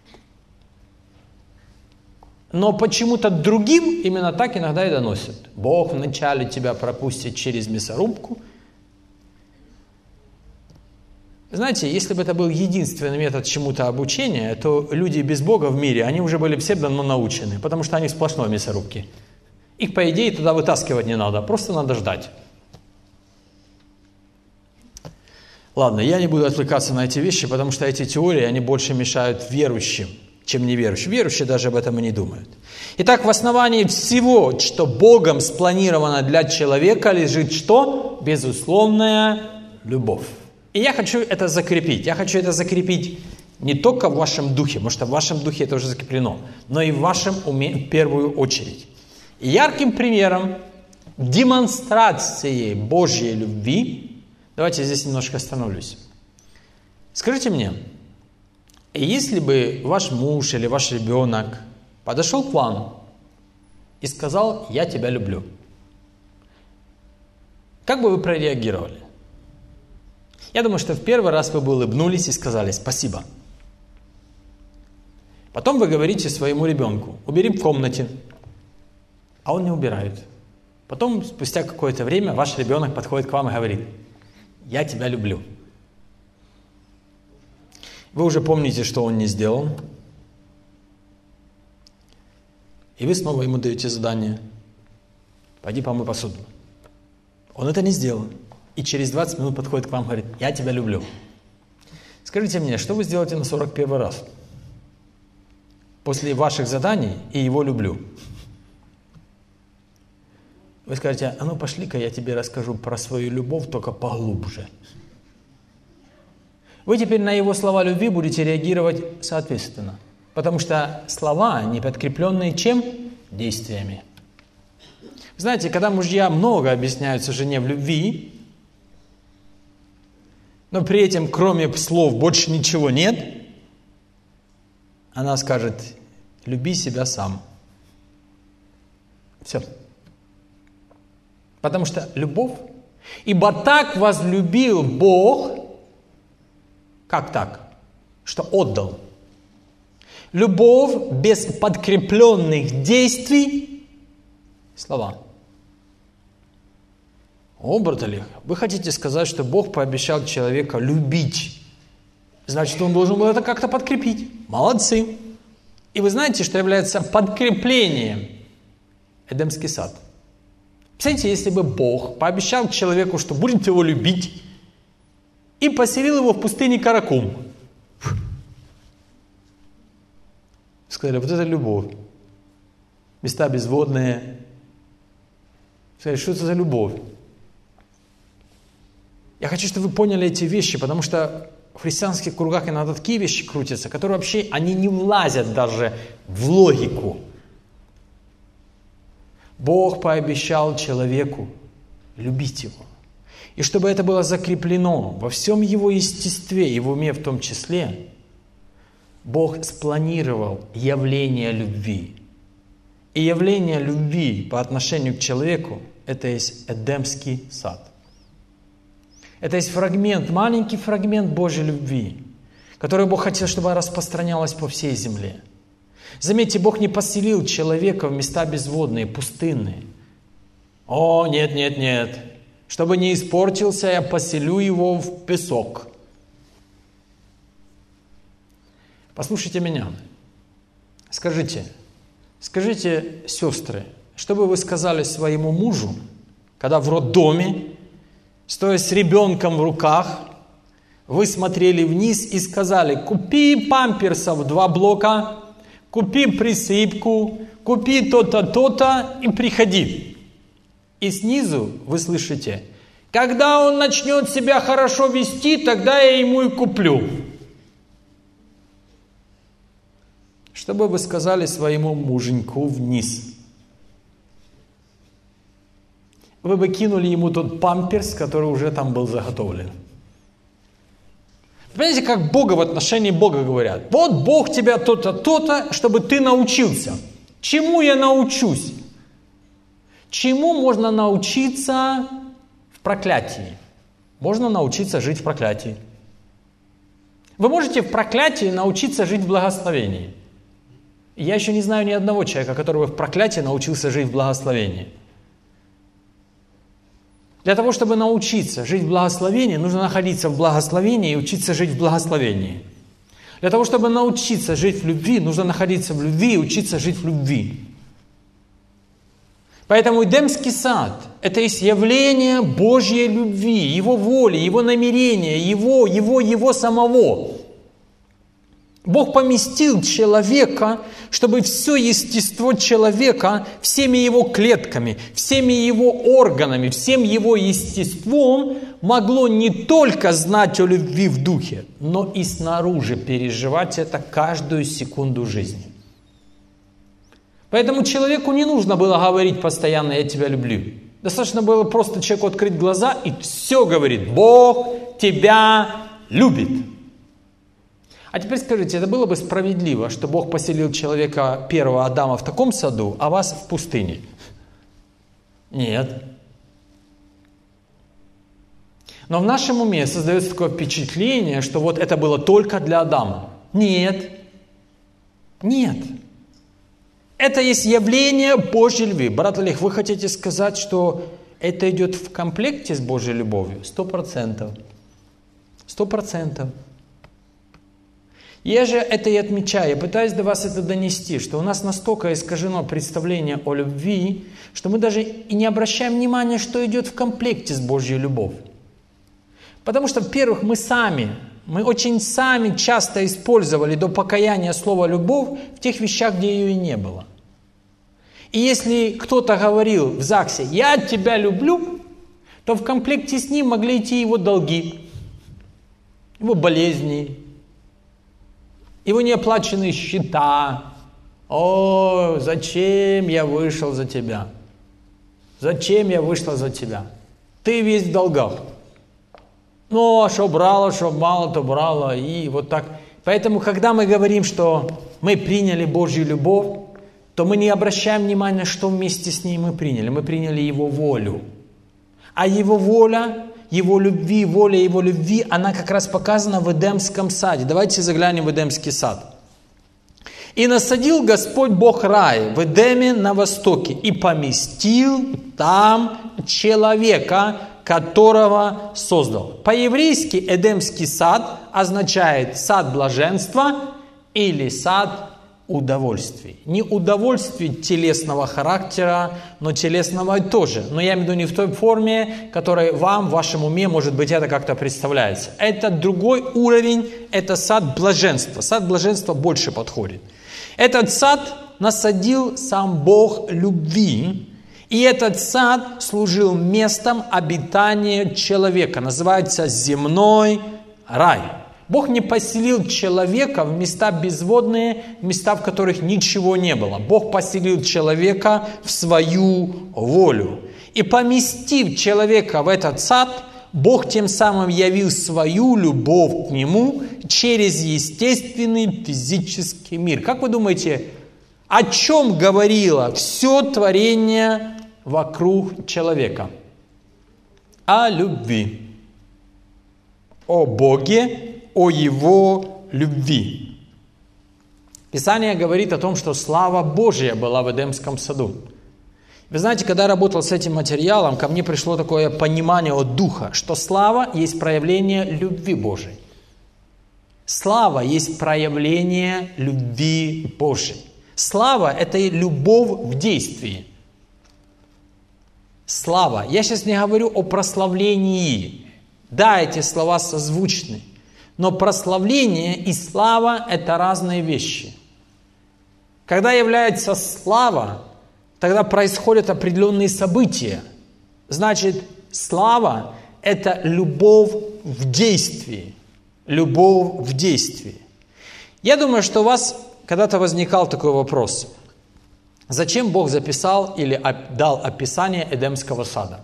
[SPEAKER 1] Но почему-то другим именно так иногда и доносят. Бог вначале тебя пропустит через мясорубку. Знаете, если бы это был единственный метод чему-то обучения, то люди без Бога в мире, они уже были все давно научены, потому что они в сплошной мясорубке. Их, по идее, туда вытаскивать не надо, просто надо ждать. Ладно, я не буду отвлекаться на эти вещи, потому что эти теории, они больше мешают верующим, чем неверующим. Верующие даже об этом и не думают. Итак, в основании всего, что Богом спланировано для человека, лежит что? Безусловная любовь. И я хочу это закрепить. Я хочу это закрепить не только в вашем духе, потому что в вашем духе это уже закреплено, но и в вашем уме в первую очередь. И ярким примером демонстрации Божьей любви, давайте здесь немножко остановлюсь. Скажите мне, если бы ваш муж или ваш ребенок подошел к вам и сказал: «Я тебя люблю», как бы вы прореагировали? Я думаю, что в первый раз вы бы улыбнулись и сказали: «Спасибо». Потом вы говорите своему ребенку: «Убери в комнате», а он не убирает. Потом, спустя какое-то время, ваш ребенок подходит к вам и говорит: «Я тебя люблю». Вы уже помните, что он не сделал. И вы снова ему даете задание: «Пойди помой посуду». Он это не сделал. И через двадцать минут подходит к вам и говорит: «Я тебя люблю». Скажите мне, что вы сделаете на сорок первый раз? После ваших заданий и его люблю. Вы скажете: а ну пошли-ка я тебе расскажу про свою любовь, только поглубже. Вы теперь на его слова любви будете реагировать соответственно. Потому что слова, не подкрепленные чем? Действиями. Знаете, когда мужья много объясняются жене в любви, но при этом кроме слов больше ничего нет, она скажет: люби себя сам. Все. Потому что любовь, ибо так возлюбил Бог, как так? Что отдал. Любовь без подкрепленных действий – слова. О, брат Олег, вы хотите сказать, что Бог пообещал человека любить? Значит, он должен был это как-то подкрепить. Молодцы. И вы знаете, что является подкреплением? Эдемский сад. Представляете, если бы Бог пообещал человеку, что будет его любить, и поселил его в пустыне Каракум. Сказали: вот это любовь. Места безводные. Сказали: что это за любовь? Я хочу, чтобы вы поняли эти вещи, потому что в христианских кругах иногда такие вещи крутятся, которые вообще, они не влазят даже в логику. Бог пообещал человеку любить его. И чтобы это было закреплено во всем его естестве и в уме в том числе, Бог спланировал явление любви. И явление любви по отношению к человеку – это есть Эдемский сад. Это есть фрагмент, маленький фрагмент Божьей любви, который Бог хотел, чтобы распространялась по всей земле. Заметьте, Бог не поселил человека в места безводные, пустынные. О, нет, нет, нет. Чтобы не испортился, я поселю его в песок. Послушайте меня. Скажите, скажите, сестры, что бы вы сказали своему мужу, когда в роддоме, стоя с ребенком в руках, вы смотрели вниз и сказали: купи памперсов два блока, купи присыпку, купи то-то, то-то и приходи. И снизу вы слышите: когда он начнет себя хорошо вести, тогда я ему и куплю. Что бы вы сказали своему муженьку вниз? Вы бы кинули ему тот памперс, который уже там был заготовлен. Понимаете, как Бога в отношении Бога говорят: вот Бог тебя то-то, то-то, чтобы ты научился. Чему я научусь? Чему можно научиться в проклятии? Можно научиться жить в проклятии. Вы можете в проклятии научиться жить в благословении. Я еще не знаю ни одного человека, который в проклятии научился жить в благословении. Для того, чтобы научиться жить в благословении, нужно находиться в благословении и учиться жить в благословении. Для того, чтобы научиться жить в любви, нужно находиться в любви и учиться жить в любви. Поэтому Эдемский сад – это есть явление Божьей любви, Его воли, Его намерения, Его, Его, Его самого. Бог поместил человека, чтобы все естество человека, всеми его клетками, всеми его органами, всем его естеством могло не только знать о любви в духе, но и снаружи переживать это каждую секунду жизни. Поэтому человеку не нужно было говорить постоянно: я тебя люблю. Достаточно было просто человеку открыть глаза и все говорит: Бог тебя любит. А теперь скажите, это было бы справедливо, что Бог поселил человека, первого Адама, в таком саду, а вас в пустыне? Нет. Но в нашем уме создается такое впечатление, что вот это было только для Адама. Нет. Нет. Это есть явление Божьей любви. Брат Олег, вы хотите сказать, что это идет в комплекте с Божьей любовью? Сто процентов. Сто процентов. Я же это и отмечаю, я пытаюсь до вас это донести, что у нас настолько искажено представление о любви, что мы даже и не обращаем внимания, что идет в комплекте с Божьей любовью. Потому что, во-первых, мы сами, мы очень сами часто использовали до покаяния слово «любовь» в тех вещах, где ее и не было. И если кто-то говорил в ЗАГСе «я тебя люблю», то в комплекте с ним могли идти его долги, его болезни, его неоплаченные счета. «О, зачем я вышел за тебя? Зачем я вышла за тебя? Ты весь в долгах». Ну, а что брала, что мало, то брала. И вот так. Поэтому, когда мы говорим, что мы приняли Божью любовь, то мы не обращаем внимания, что вместе с ней мы приняли. Мы приняли Его волю. А Его воля, Его любви, воля Его любви, она как раз показана в Эдемском саде. Давайте заглянем в Эдемский сад. «И насадил Господь Бог рай в Эдеме на востоке, и поместил там человека, которого создал». По-еврейски Эдемский сад означает сад блаженства или сад удовольствий. Не удовольствий телесного характера, но телесного тоже. Но я имею в виду не в той форме, которая вам, в вашем уме, может быть, это как-то представляется. Это другой уровень, это сад блаженства. Сад блаженства больше подходит. Этот сад насадил сам Бог любви, и этот сад служил местом обитания человека. Называется земной рай. Бог не поселил человека в места безводные, в места, в которых ничего не было. Бог поселил человека в свою волю. И поместив человека в этот сад, Бог тем самым явил свою любовь к нему через естественный физический мир. Как вы думаете, о чем говорило все творение вокруг человека? О любви. О Боге, о Его любви. Писание говорит о том, что слава Божья была в Эдемском саду. Вы знаете, когда я работал с этим материалом, ко мне пришло такое понимание от Духа, что слава есть проявление любви Божией. Слава есть проявление любви Божией. Слава – это любовь в действии. Слава. Я сейчас не говорю о прославлении. Да, эти слова созвучны. Но прославление и слава – это разные вещи. Когда является слава, тогда происходят определенные события. Значит, слава – это любовь в действии. Любовь в действии. Я думаю, что у вас когда-то возникал такой вопрос. Зачем Бог записал или дал описание Эдемского сада?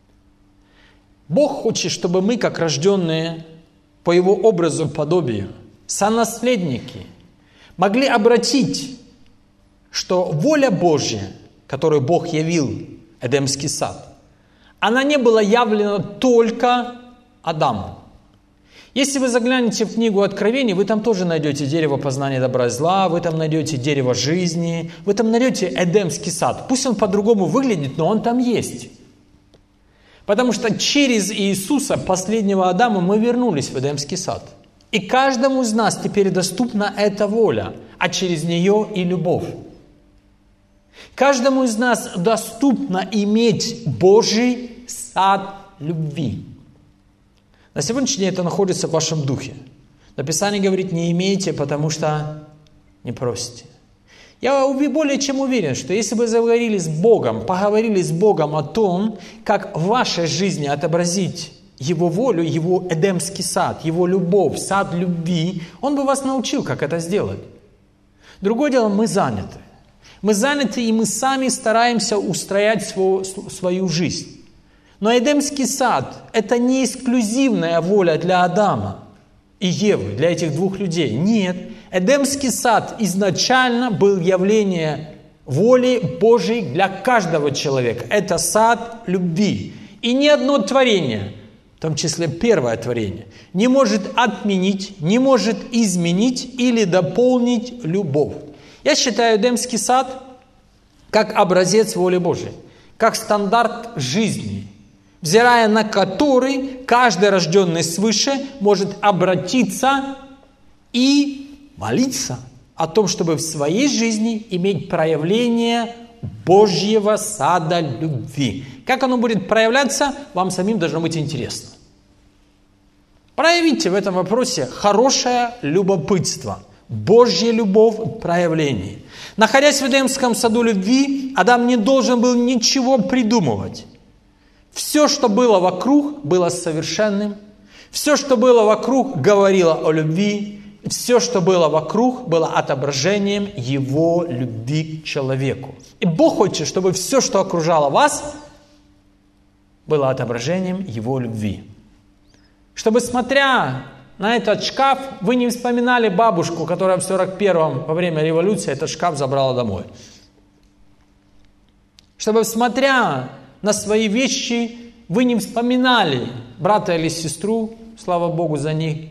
[SPEAKER 1] Бог хочет, чтобы мы, как рожденные по Его образу и подобию, сонаследники, могли обратить, что воля Божья, которую Бог явил, Эдемский сад, она не была явлена только Адаму. Если вы заглянете в книгу Откровений, вы там тоже найдете дерево познания добра и зла, вы там найдете дерево жизни, вы там найдете Эдемский сад. Пусть он по-другому выглядит, но он там есть. Потому что через Иисуса, последнего Адама, мы вернулись в Эдемский сад. И каждому из нас теперь доступна эта воля, а через нее и любовь. Каждому из нас доступно иметь Божий сад любви. На сегодняшний день это находится в вашем духе. Но Писание говорит, не имейте, потому что не просите. Я более чем уверен, что если вы заговорили с Богом, поговорили с Богом о том, как в вашей жизни отобразить Его волю, Его Эдемский сад, Его любовь, сад любви, Он бы вас научил, как это сделать. Другое дело, мы заняты. Мы заняты, и мы сами стараемся устроять свою, свою жизнь. Но Эдемский сад – это не эксклюзивная воля для Адама и Евы, для этих двух людей. Нет. Эдемский сад изначально был явление воли Божьей для каждого человека. Это сад любви. И ни одно творение, в том числе первое творение, не может отменить, не может изменить или дополнить любовь. Я считаю Эдемский сад как образец воли Божьей, как стандарт жизни, взирая на который каждый рожденный свыше может обратиться и молиться о том, чтобы в своей жизни иметь проявление Божьего сада любви. Как оно будет проявляться, вам самим должно быть интересно. Проявите в этом вопросе хорошее любопытство. Божья любовь в проявлении. Находясь в Эдемском саду любви, Адам не должен был ничего придумывать. Все, что было вокруг, было совершенным. Все, что было вокруг, говорило о любви. Все, что было вокруг, было отображением Его любви к человеку. И Бог хочет, чтобы все, что окружало вас, было отображением Его любви. Чтобы, смотря на этот шкаф, вы не вспоминали бабушку, которая в сорок первом во время революции этот шкаф забрала домой. Чтобы, смотря на свои вещи, вы не вспоминали брата или сестру, слава Богу за них,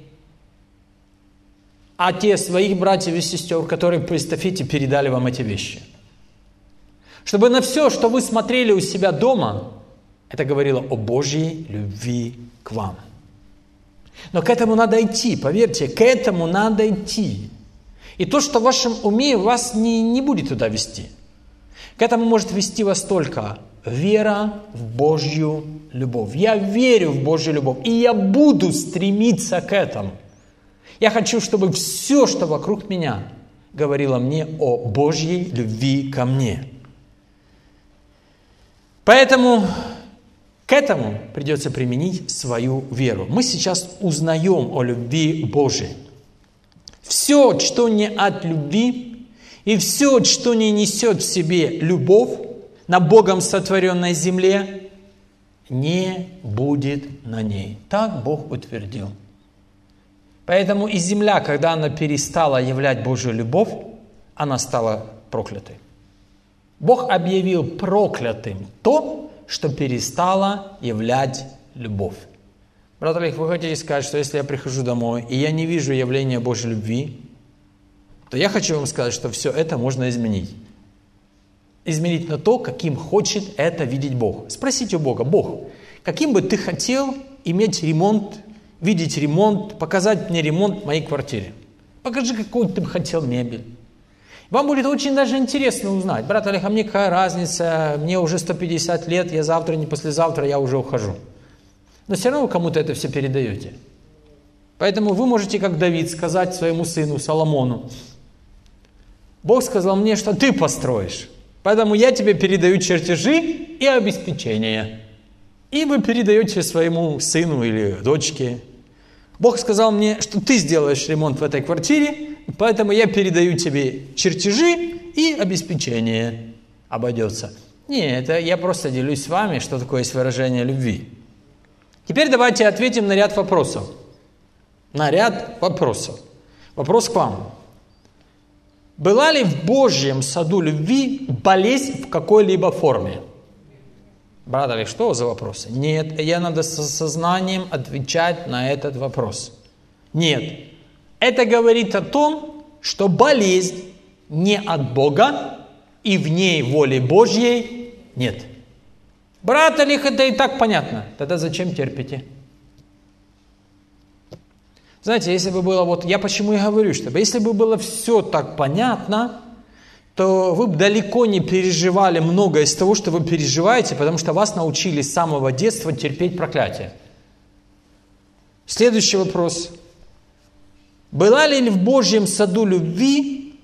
[SPEAKER 1] а те своих братьев и сестер, которые по эстафете передали вам эти вещи. Чтобы на все, что вы смотрели у себя дома, это говорило о Божьей любви к вам. Но к этому надо идти, поверьте, к этому надо идти. И то, что в вашем уме, вас не, не будет туда вести. К этому может вести вас только вера в Божью любовь. Я верю в Божью любовь, и я буду стремиться к этому. Я хочу, чтобы все, что вокруг меня, говорило мне о Божьей любви ко мне. Поэтому к этому придется применить свою веру. Мы сейчас узнаем о любви Божией. Все, что не от любви, и все, что не несет в себе любовь на Богом сотворенной земле, не будет на ней. Так Бог утвердил. Поэтому и земля, когда она перестала являть Божью любовь, она стала проклятой. Бог объявил проклятым то, что перестало являть любовь. Брат Олег, вы хотите сказать, что если я прихожу домой, и я не вижу явления Божьей любви, то я хочу вам сказать, что все это можно изменить. Изменить на то, каким хочет это видеть Бог. Спросите у Бога: Бог, каким бы ты хотел иметь ремонт, видеть ремонт, показать мне ремонт в моей квартире? Покажи, какую ты бы хотел мебель. Вам будет очень даже интересно узнать: брат Олег, а мне какая разница, мне уже сто пятьдесят лет, я завтра, не послезавтра, я уже ухожу. Но все равно вы кому-то это все передаете. Поэтому вы можете, как Давид, сказать своему сыну Соломону: Бог сказал мне, что ты построишь, поэтому я тебе передаю чертежи и обеспечение. И вы передаете своему сыну или дочке: Бог сказал мне, что ты сделаешь ремонт в этой квартире, поэтому я передаю тебе чертежи и обеспечение. Обойдется. Нет, это я просто делюсь с вами, что такое есть выражение любви. Теперь давайте ответим на ряд вопросов. На ряд вопросов. Вопрос к вам. Была ли в Божьем саду любви болезнь в какой-либо форме? Брат Олег, что за вопросы? Нет, я надо со сознанием отвечать на этот вопрос. Нет. Это говорит о том, что болезнь не от Бога, и в ней воли Божьей нет. Брат Олег, это и так понятно. Тогда зачем терпите? Знаете, если бы было вот... Я почему и говорю, что если бы было все так понятно, то вы бы далеко не переживали многое из того, что вы переживаете, потому что вас научили с самого детства терпеть проклятие. Следующий вопрос. Была ли в Божьем саду любви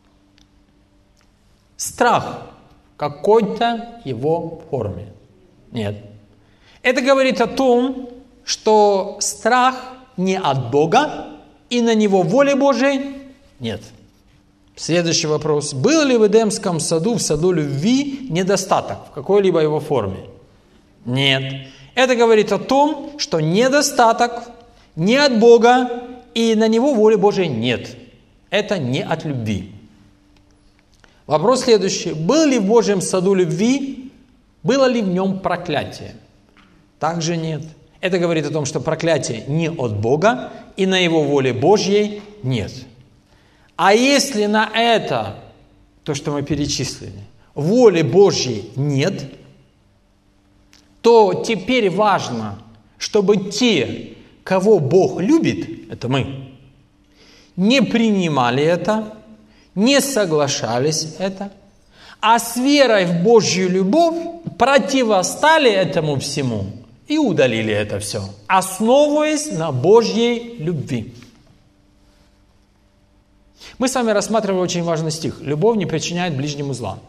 [SPEAKER 1] страх в какой-то его форме? Нет. Это говорит о том, что страх не от Бога, и на него воли Божией нет. Следующий вопрос. Был ли в Эдемском саду, в саду любви, недостаток в какой-либо его форме? Нет. Это говорит о том, что недостаток не от Бога, и на него воли Божией нет. Это не от любви. Вопрос следующий. Был ли в Божьем саду любви, было ли в нем проклятие? Также нет. Это говорит о том, что проклятие не от Бога, и на его воле Божьей нет. А если на это, то, что мы перечислили, воли Божьей нет, то теперь важно, чтобы те, кого Бог любит, это мы, не принимали это, не соглашались это, а с верой в Божью любовь противостали этому всему и удалили это все, основываясь на Божьей любви. Мы с вами рассматривали очень важный стих. Любовь не причиняет ближнему зла.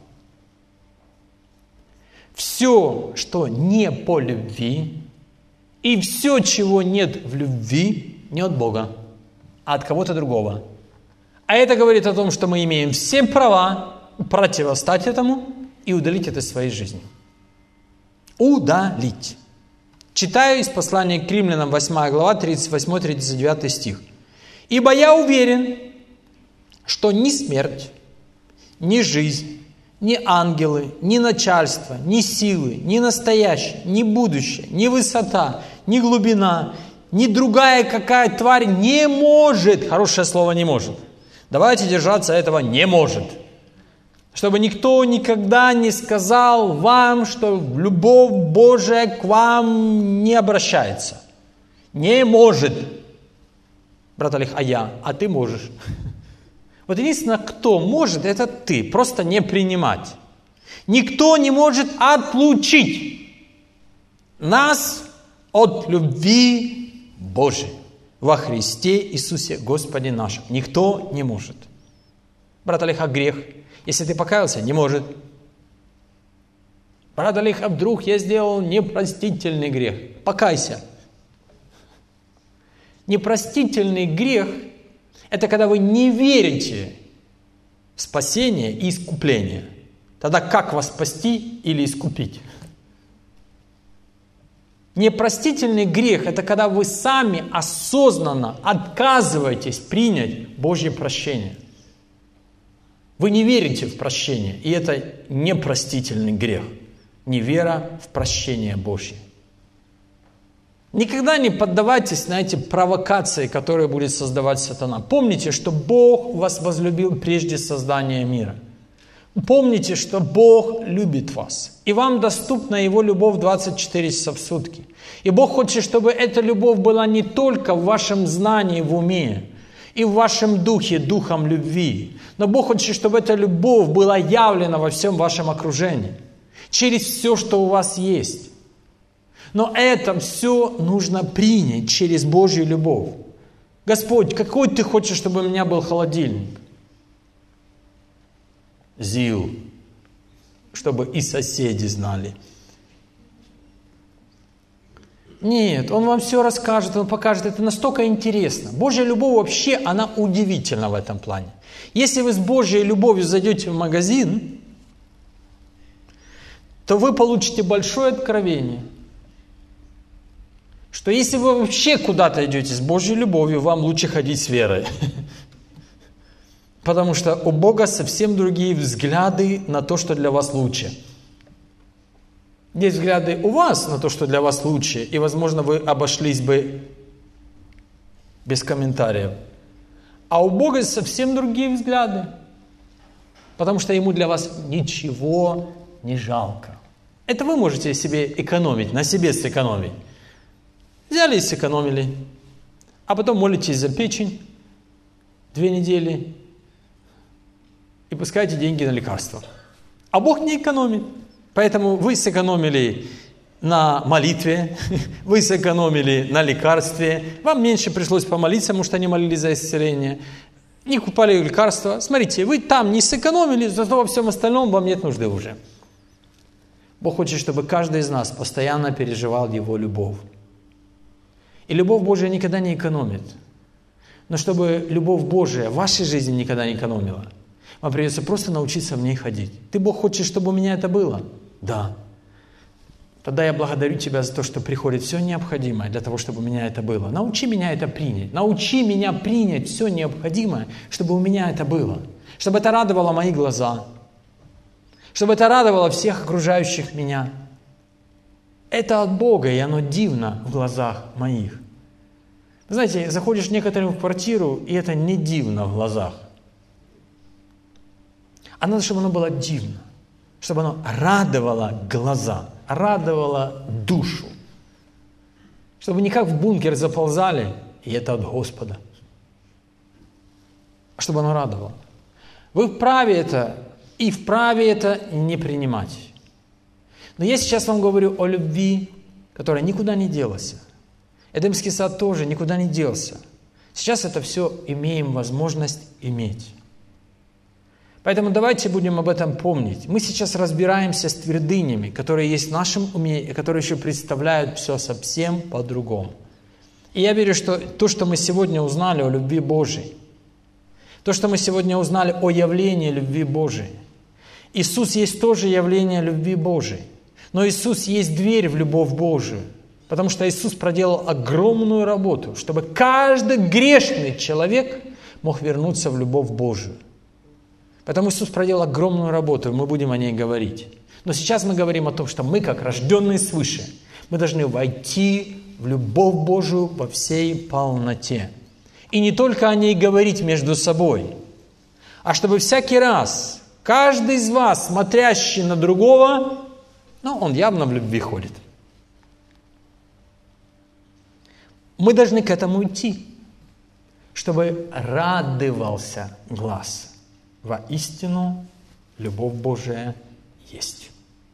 [SPEAKER 1] Все, что не по любви, и все, чего нет в любви, не от Бога, а от кого-то другого. А это говорит о том, что мы имеем все права противостать этому и удалить это из своей жизни. Удалить. Читаю из послания к Римлянам, восьмая глава, тридцать восьмой тридцать девятый стих. «Ибо я уверен, что ни смерть, ни жизнь, ни ангелы, ни начальство, ни силы, ни настоящее, ни будущее, ни высота, ни глубина, ни другая какая тварь не может». Хорошее слово «не может». Давайте держаться этого «не может». Чтобы никто никогда не сказал вам, что любовь Божия к вам не обращается. Не может. Брат Олег, а я? А ты можешь. Вот единственное, кто может, это ты. Просто не принимать. Никто не может отлучить нас от любви Божией во Христе Иисусе Господе нашем. Никто не может. Брат Олег, а грех? Если ты покаялся, не может. Брат Олег, а вдруг я сделал непростительный грех? Покайся. Непростительный грех – это когда вы не верите в спасение и искупление. Тогда как вас спасти или искупить? Непростительный грех – это когда вы сами осознанно отказываетесь принять Божье прощение. Вы не верите в прощение, и это непростительный грех. Невера в прощение Божье. Никогда не поддавайтесь на эти провокации, которые будет создавать сатана. Помните, что Бог вас возлюбил прежде создания мира. Помните, что Бог любит вас. И вам доступна Его любовь двадцать четыре часа в сутки. И Бог хочет, чтобы эта любовь была не только в вашем знании, в уме, и в вашем духе, духом любви. Но Бог хочет, чтобы эта любовь была явлена во всем вашем окружении. Через все, что у вас есть. Но это все нужно принять через Божью любовь. Господь, какой Ты хочешь, чтобы у меня был холодильник? ЗИЛ. Чтобы и соседи знали. Нет, Он вам все расскажет, Он покажет. Это настолько интересно. Божья любовь вообще, она удивительна в этом плане. Если вы с Божьей любовью зайдете в магазин, то вы получите большое откровение, что если вы вообще куда-то идете с Божьей любовью, вам лучше ходить с верой. Потому что у Бога совсем другие взгляды на то, что для вас лучше. Есть взгляды у вас на то, что для вас лучше, и, возможно, вы обошлись бы без комментариев. А у Бога совсем другие взгляды, потому что Ему для вас ничего не жалко. Это вы можете себе экономить, на себе сэкономить. Взяли и сэкономили, а потом молитесь за печень две недели и пускаете деньги на лекарства. А Бог не экономит. Поэтому вы сэкономили на молитве, вы сэкономили на лекарстве, вам меньше пришлось помолиться, потому что они молились за исцеление, не купали лекарства. Смотрите, вы там не сэкономили, зато во всем остальном вам нет нужды уже. Бог хочет, чтобы каждый из нас постоянно переживал Его любовь. И любовь Божия никогда не экономит. Но чтобы любовь Божия в вашей жизни никогда не экономила, вам придется просто научиться в ней ходить. Ты, Бог, хочешь, чтобы у меня это было? Да. Тогда я благодарю Тебя за то, что приходит все необходимое для того, чтобы у меня это было. Научи меня это принять. Научи меня принять все необходимое, чтобы у меня это было. Чтобы это радовало мои глаза. Чтобы это радовало всех окружающих меня. Это от Бога, и оно дивно в глазах моих. Вы знаете, заходишь некоторым в квартиру, и это не дивно в глазах. А надо, чтобы оно было дивно. Чтобы оно радовало глаза, радовало душу. Чтобы не как в бункер заползали, и это от Господа. А чтобы оно радовало. Вы вправе это и вправе это не принимать. Но я сейчас вам говорю о любви, которая никуда не делась. Эдемский сад тоже никуда не делся. Сейчас это все имеем возможность иметь. Поэтому давайте будем об этом помнить. Мы сейчас разбираемся с твердынями, которые есть в нашем уме, и которые еще представляют все совсем по-другому. И я верю, что то, что мы сегодня узнали о любви Божией, то, что мы сегодня узнали о явлении любви Божией, Иисус есть тоже явление любви Божией, но Иисус есть дверь в любовь Божию, потому что Иисус проделал огромную работу, чтобы каждый грешный человек мог вернуться в любовь Божию. Поэтому Иисус проделал огромную работу, и мы будем о ней говорить. Но сейчас мы говорим о том, что мы, как рожденные свыше, мы должны войти в любовь Божию во всей полноте. И не только о ней говорить между собой, а чтобы всякий раз каждый из вас, смотрящий на другого, ну, он явно в любви ходит. Мы должны к этому идти, чтобы радовался глаз. Воистину, любовь Божия есть.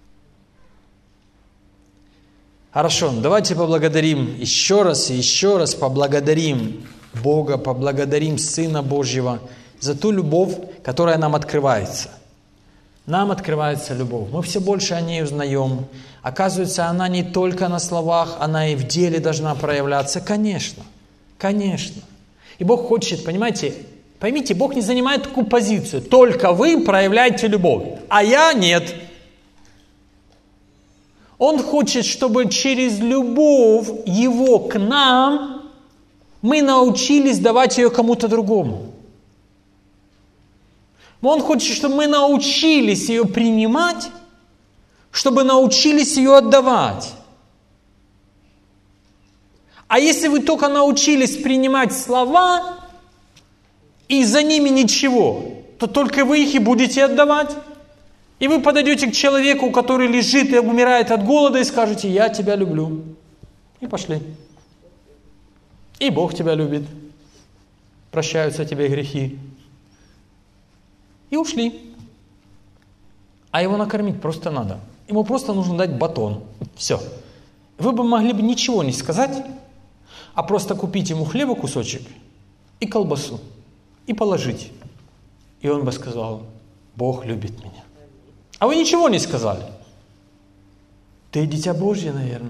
[SPEAKER 1] Хорошо, давайте поблагодарим еще раз и еще раз поблагодарим Бога, поблагодарим Сына Божьего за ту любовь, которая нам открывается. Нам открывается любовь. Мы все больше о ней узнаем. Оказывается, она не только на словах, она и в деле должна проявляться. Конечно, конечно. И Бог хочет, понимаете, поймите, Бог не занимает такую позицию. Только вы проявляете любовь, а я нет. Он хочет, чтобы через любовь Его к нам мы научились давать ее кому-то другому. Он хочет, чтобы мы научились ее принимать, чтобы научились ее отдавать. А если вы только научились принимать слова, и за ними ничего, то только вы их и будете отдавать. И вы подойдете к человеку, который лежит и умирает от голода, и скажете: «Я тебя люблю». И пошли. И Бог тебя любит. Прощаются тебе грехи. И ушли. А его накормить просто надо. Ему просто нужно дать батон. Все. Вы бы могли бы ничего не сказать, а просто купить ему хлеба кусочек и колбасу. И положить. И он бы сказал: Бог любит меня. А вы ничего не сказали. Ты дитя Божье, наверное.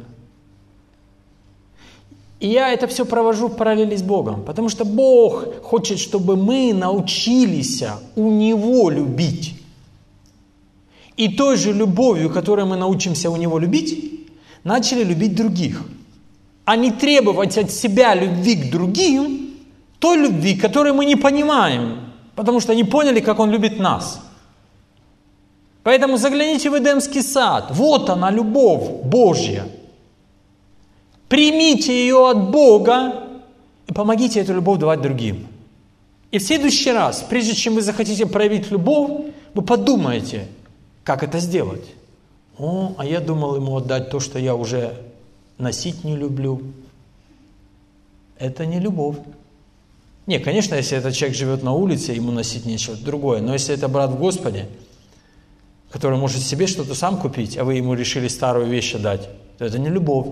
[SPEAKER 1] И я это все провожу в параллели с Богом. Потому что Бог хочет, чтобы мы научились у Него любить. И той же любовью, которой мы научимся у Него любить, начали любить других. А не требовать от себя любви к другим, той любви, которую мы не понимаем, потому что не поняли, как Он любит нас. Поэтому загляните в Эдемский сад. Вот она, любовь Божья. Примите ее от Бога и помогите эту любовь давать другим. И в следующий раз, прежде чем вы захотите проявить любовь, вы подумаете, как это сделать. О, а я думал ему отдать то, что я уже носить не люблю. Это не любовь. Не, конечно, если этот человек живет на улице, ему носить нечего, это другое. Но если это брат в Господе, который может себе что-то сам купить, а вы ему решили старую вещь отдать, то это не любовь.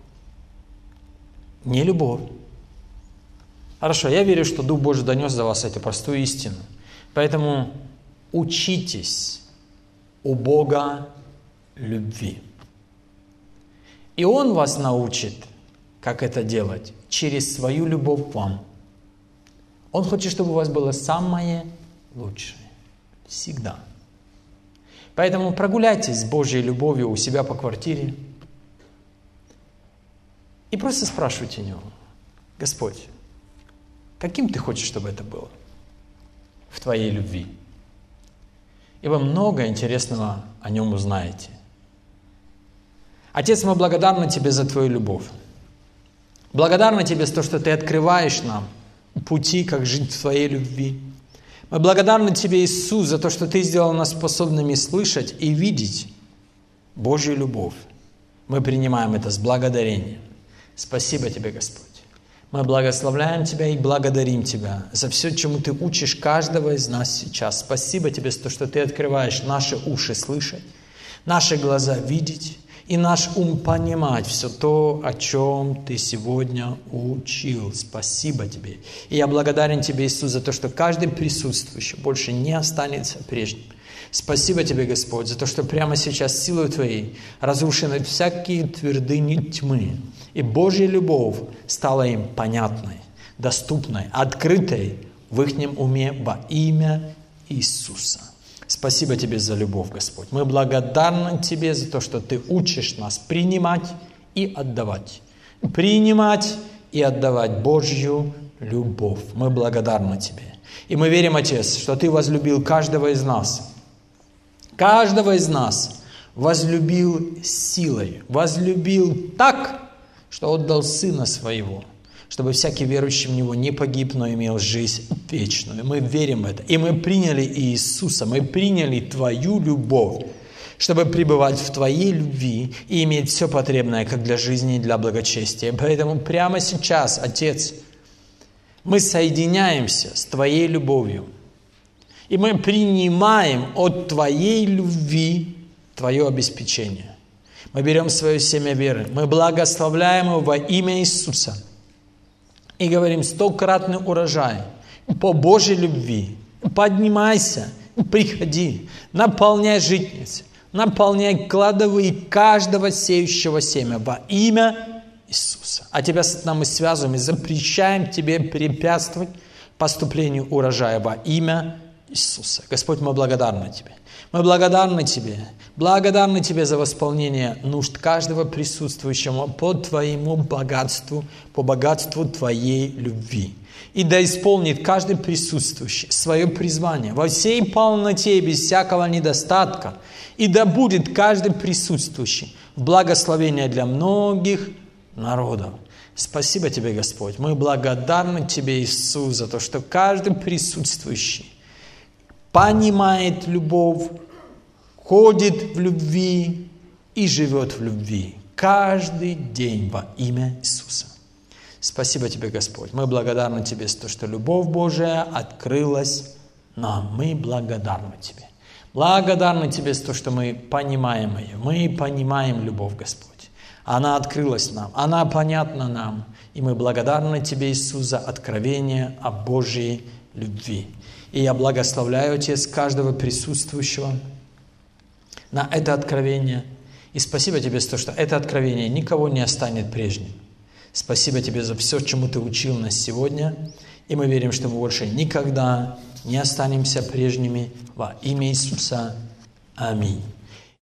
[SPEAKER 1] Не любовь. Хорошо, я верю, что Дух Божий донес до вас эту простую истину. Поэтому учитесь у Бога любви. И Он вас научит, как это делать, через свою любовь к вам. Он хочет, чтобы у вас было самое лучшее. Всегда. Поэтому прогуляйтесь с Божьей любовью у себя по квартире и просто спрашивайте у Него: Господь, каким Ты хочешь, чтобы это было в Твоей любви? И вы много интересного о Нем узнаете. Отец, мы благодарны Тебе за Твою любовь. Благодарны Тебе за то, что Ты открываешь нам пути, как жить в Твоей любви. Мы благодарны Тебе, Иисус, за то, что Ты сделал нас способными слышать и видеть Божью любовь. Мы принимаем это с благодарением. Спасибо Тебе, Господь. Мы благословляем Тебя и благодарим Тебя за все, чему Ты учишь каждого из нас сейчас. Спасибо Тебе за то, что Ты открываешь наши уши слышать, наши глаза видеть и наш ум понимать все то, о чем Ты сегодня учил. Спасибо Тебе. И я благодарен Тебе, Иисус, за то, что каждый присутствующий больше не останется прежним. Спасибо Тебе, Господь, за то, что прямо сейчас силой Твоей разрушены всякие твердыни тьмы, и Божья любовь стала им понятной, доступной, открытой в их уме во имя Иисуса. Спасибо Тебе за любовь, Господь. Мы благодарны Тебе за то, что Ты учишь нас принимать и отдавать. Принимать и отдавать Божью любовь. Мы благодарны Тебе. И мы верим, Отец, что Ты возлюбил каждого из нас. Каждого из нас возлюбил силой. Возлюбил так, что отдал Сына Своего, чтобы всякий верующий в Него не погиб, но имел жизнь вечную. Мы верим в это. И мы приняли Иисуса, мы приняли Твою любовь, чтобы пребывать в Твоей любви и иметь все потребное как для жизни и для благочестия. Поэтому прямо сейчас, Отец, мы соединяемся с Твоей любовью. И мы принимаем от Твоей любви Твое обеспечение. Мы берем свое семя веры, мы благословляем его во имя Иисуса. И говорим: стократный урожай по Божьей любви. Поднимайся, приходи, наполняй житницы, наполняй кладовые каждого сеющего семя во имя Иисуса. А Тебя, Сатана, мы связываем и запрещаем Тебе препятствовать поступлению урожая во имя Иисуса. Господь, мы благодарны Тебе. Мы благодарны Тебе. Благодарны Тебе за восполнение нужд каждого присутствующего по Твоему богатству, по богатству Твоей любви. И да исполнит каждый присутствующий свое призвание во всей полноте, без всякого недостатка. И да будет каждый присутствующий в благословение для многих народов. Спасибо Тебе, Господь. Мы благодарны Тебе, Иисус, за то, что каждый присутствующий понимает любовь, ходит в любви и живет в любви каждый день во имя Иисуса. Спасибо Тебе, Господь. Мы благодарны Тебе за то, что любовь Божия открылась нам. Мы благодарны Тебе. Благодарны Тебе за то, что мы понимаем ее. Мы понимаем любовь, Господь. Она открылась нам, она понятна нам. И мы благодарны Тебе, Иисус, за откровение о Божьей любви. И я благословляю, Отец, каждого присутствующего на это откровение. И спасибо Тебе за то, что это откровение никого не останет прежним. Спасибо Тебе за все, чему Ты учил нас сегодня. И мы верим, что мы больше никогда не останемся прежними во имя Иисуса. Аминь.